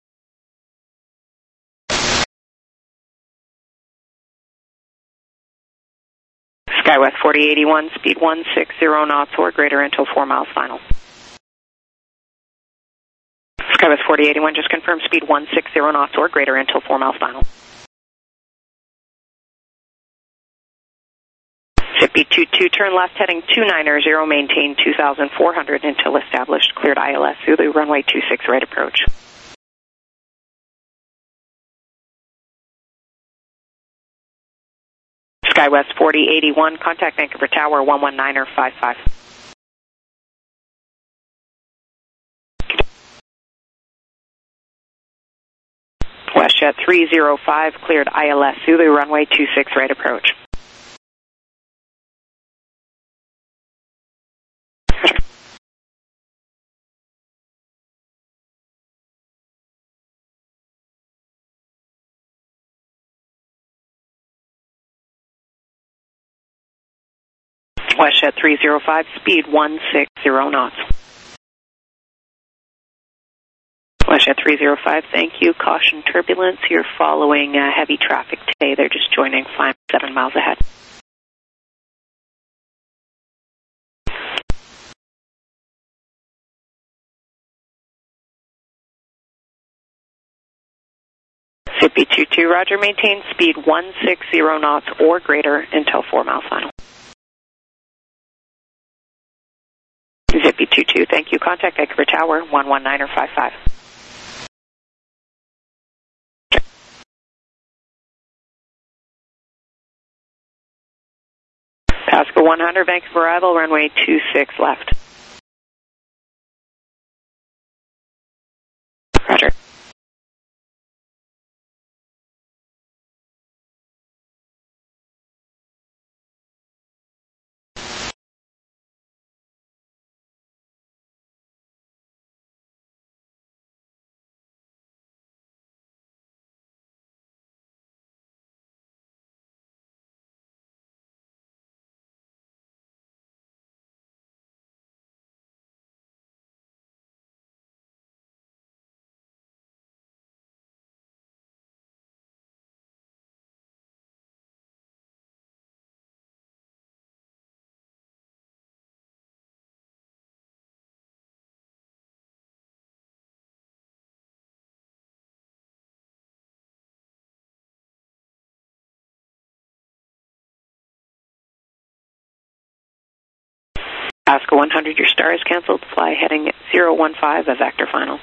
E: Skywest 4081, speed 160 knots or greater until 4 miles final. Skywest 4081, just confirm speed 160 knots or greater until 4 miles final. Zippy 22, turn left, heading 290, maintain 2,400 until established, cleared ILS, Zulu, runway 26, right approach. Skywest 4081, contact Vancouver Tower 119er55. WestJet 305, cleared ILS, Zulu, runway 26, right approach. WestJet 305, speed 160 knots. WestJet 305, thank you. Caution turbulence. You're following heavy traffic today. They're just joining 7 miles ahead. Zippy 22, roger. Maintain speed 160 knots or greater until 4 miles final. Zippy 22, thank you. Contact Vancouver Tower 119 or 55. Pasco 100, Vancouver arrival, runway 26 left. Roger. Pasco 100, your star is canceled. Fly heading 015 as Vector final.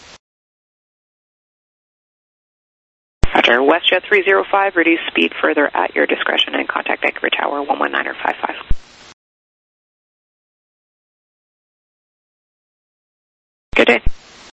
E: Roger. WestJet 305, reduce speed further at your discretion and contact Vancouver Tower 119 or 55. Good day.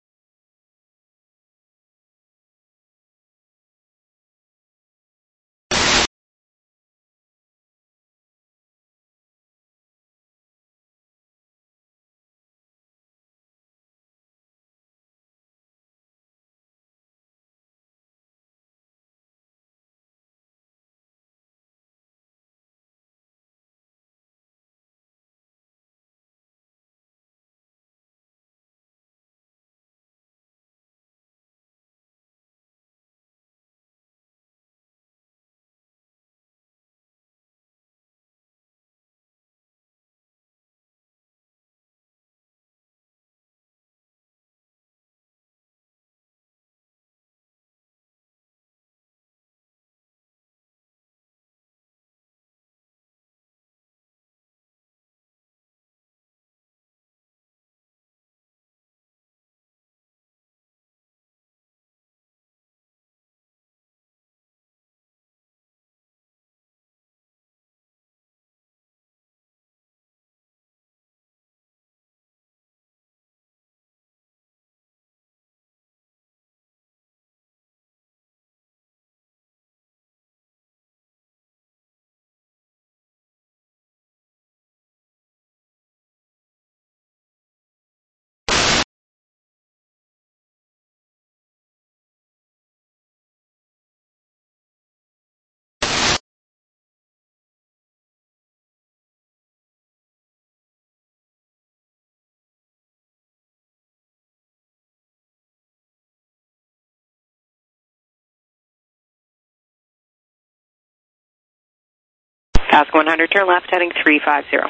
E: Pasco 100, turn left heading 350.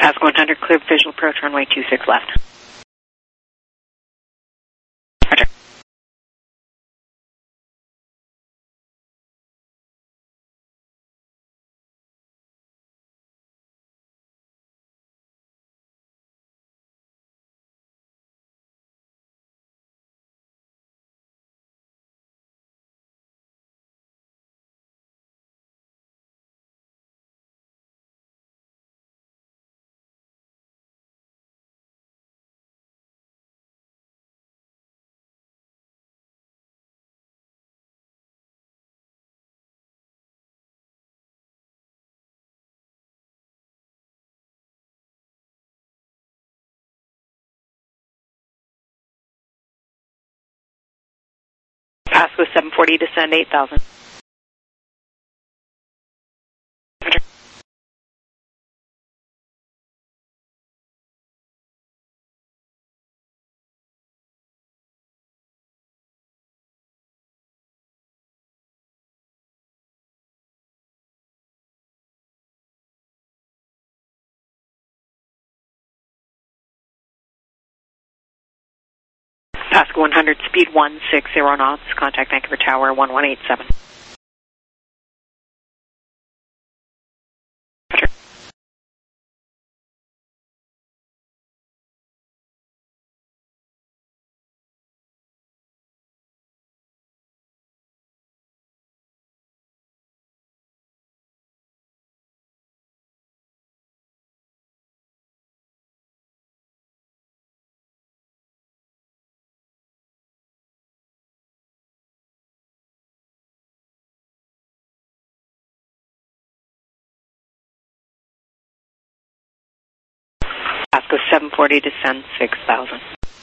E: Pasco 100, clear visual approach, runway 26 left. Roger. Pasco 740, descend 8,000. Roger. Pasco 100, speed 160 knots, contact Vancouver Tower 1187. Roger. Pasco 740, descend 6,000.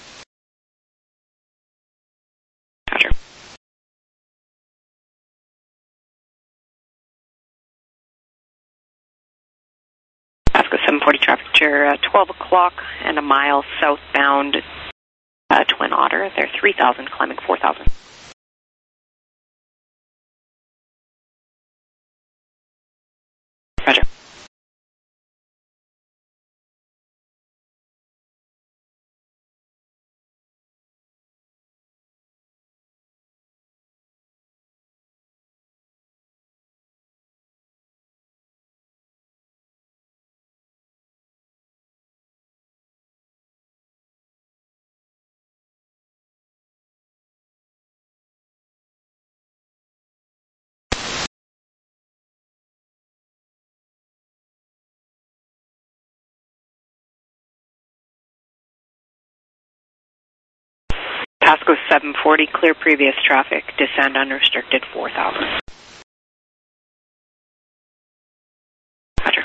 E: Roger. Pasco 740, traffic chair 12 o'clock and a mile southbound Twin Otter. They're 3,000, climbing 4,000. Roger. Pasco 740, clear previous traffic, descend unrestricted 4,000. Roger.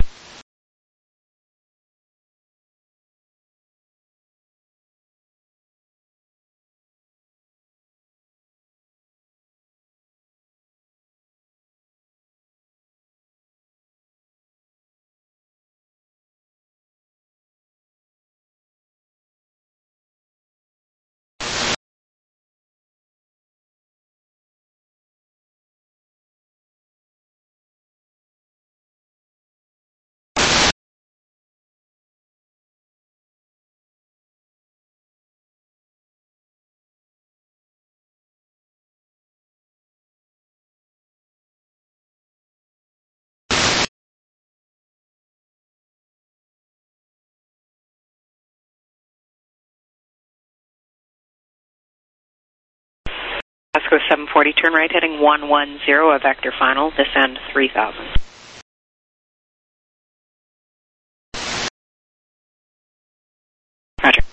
E: Pasco 740, turn right heading 110, a vector final, descend 3,000. Roger.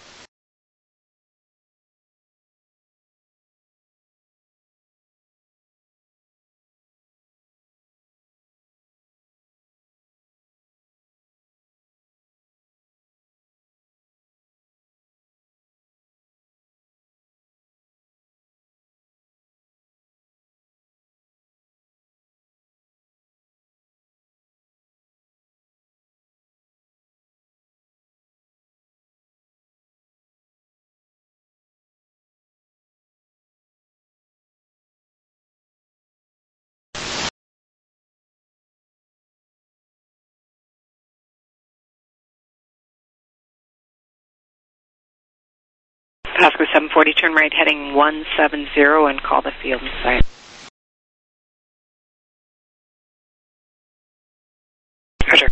E: Pasco 740, turn right heading 170 and call the field in sight. Roger.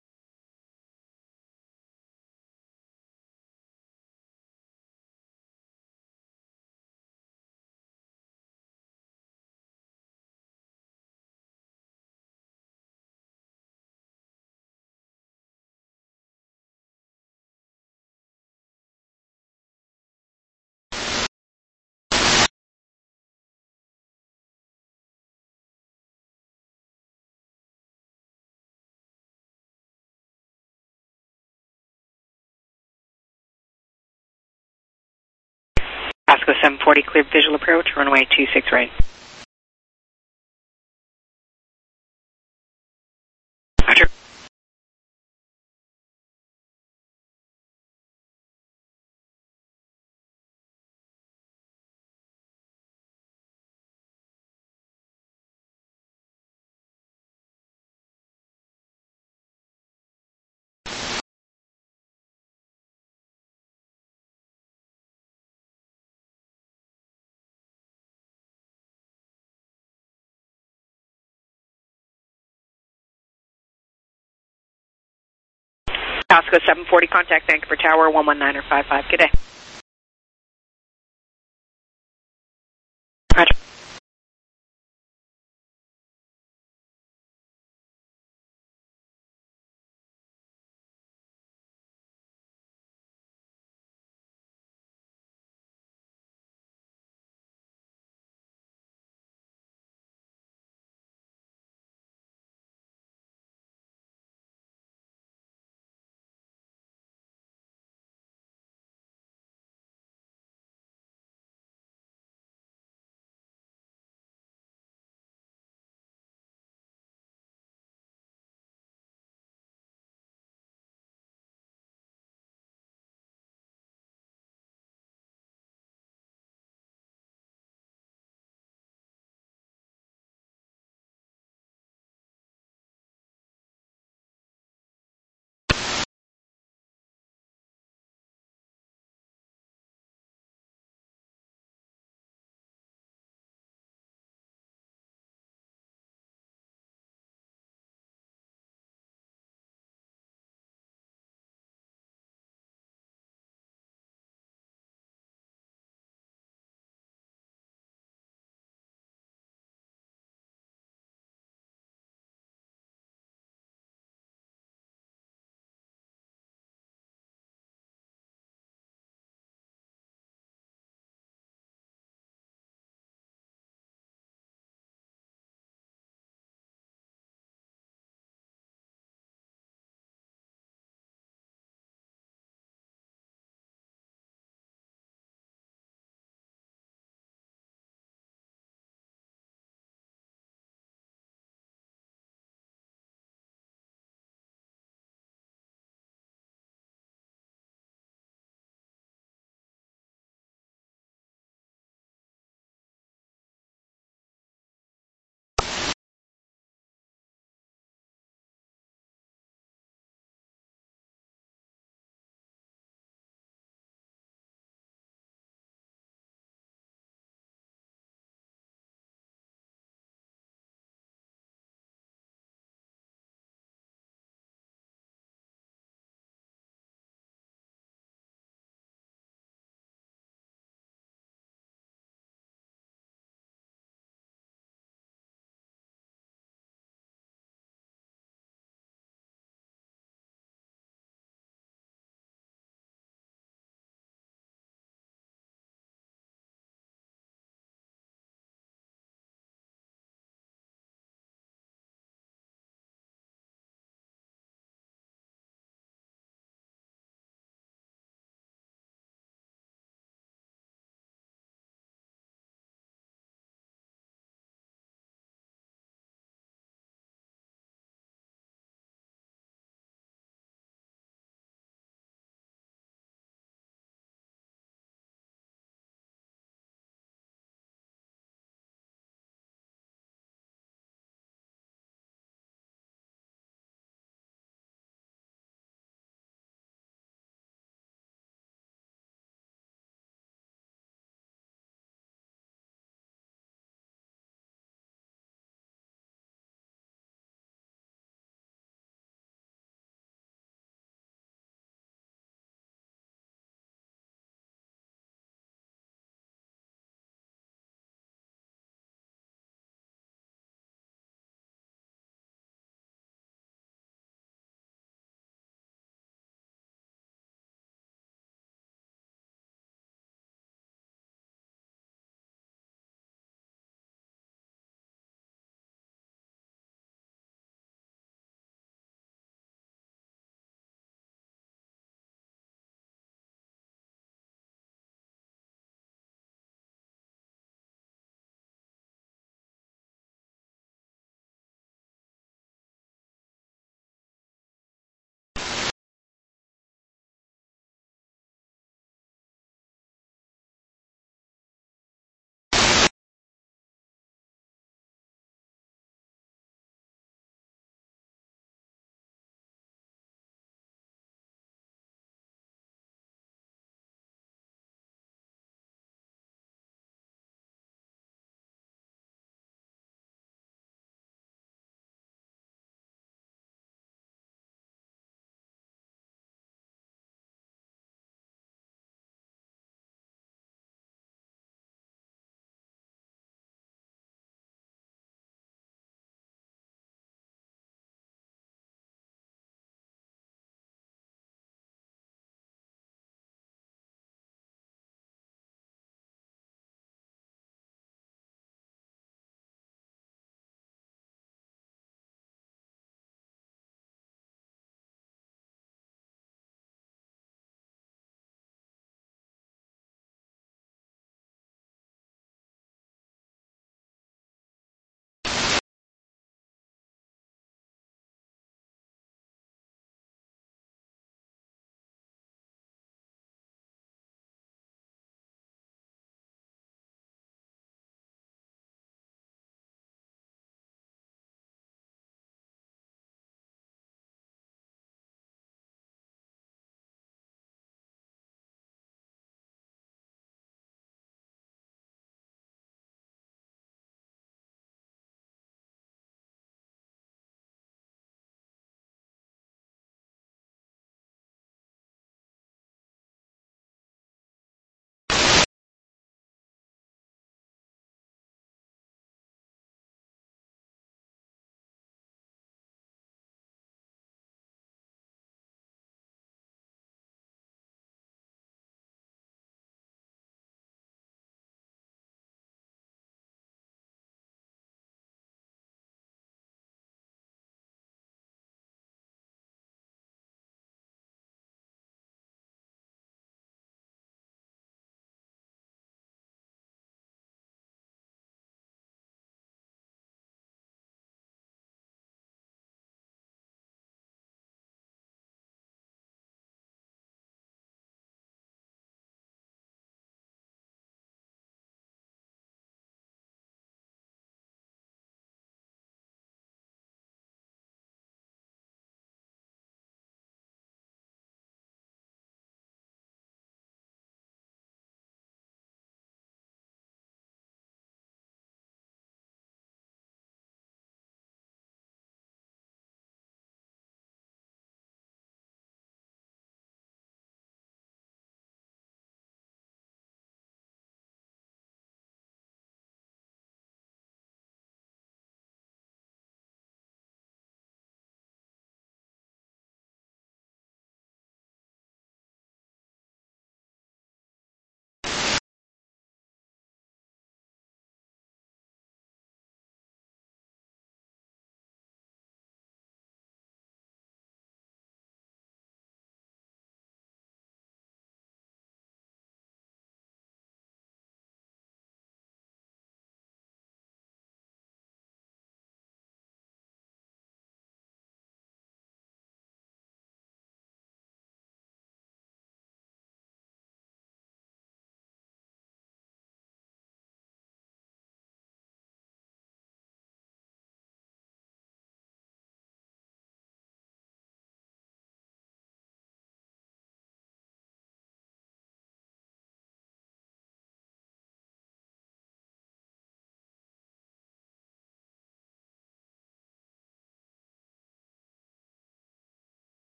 E: Pasco 740, cleared visual approach, runway 26 right. Roger. Pasco 740, contact Vancouver Tower 119 or 55. Good day.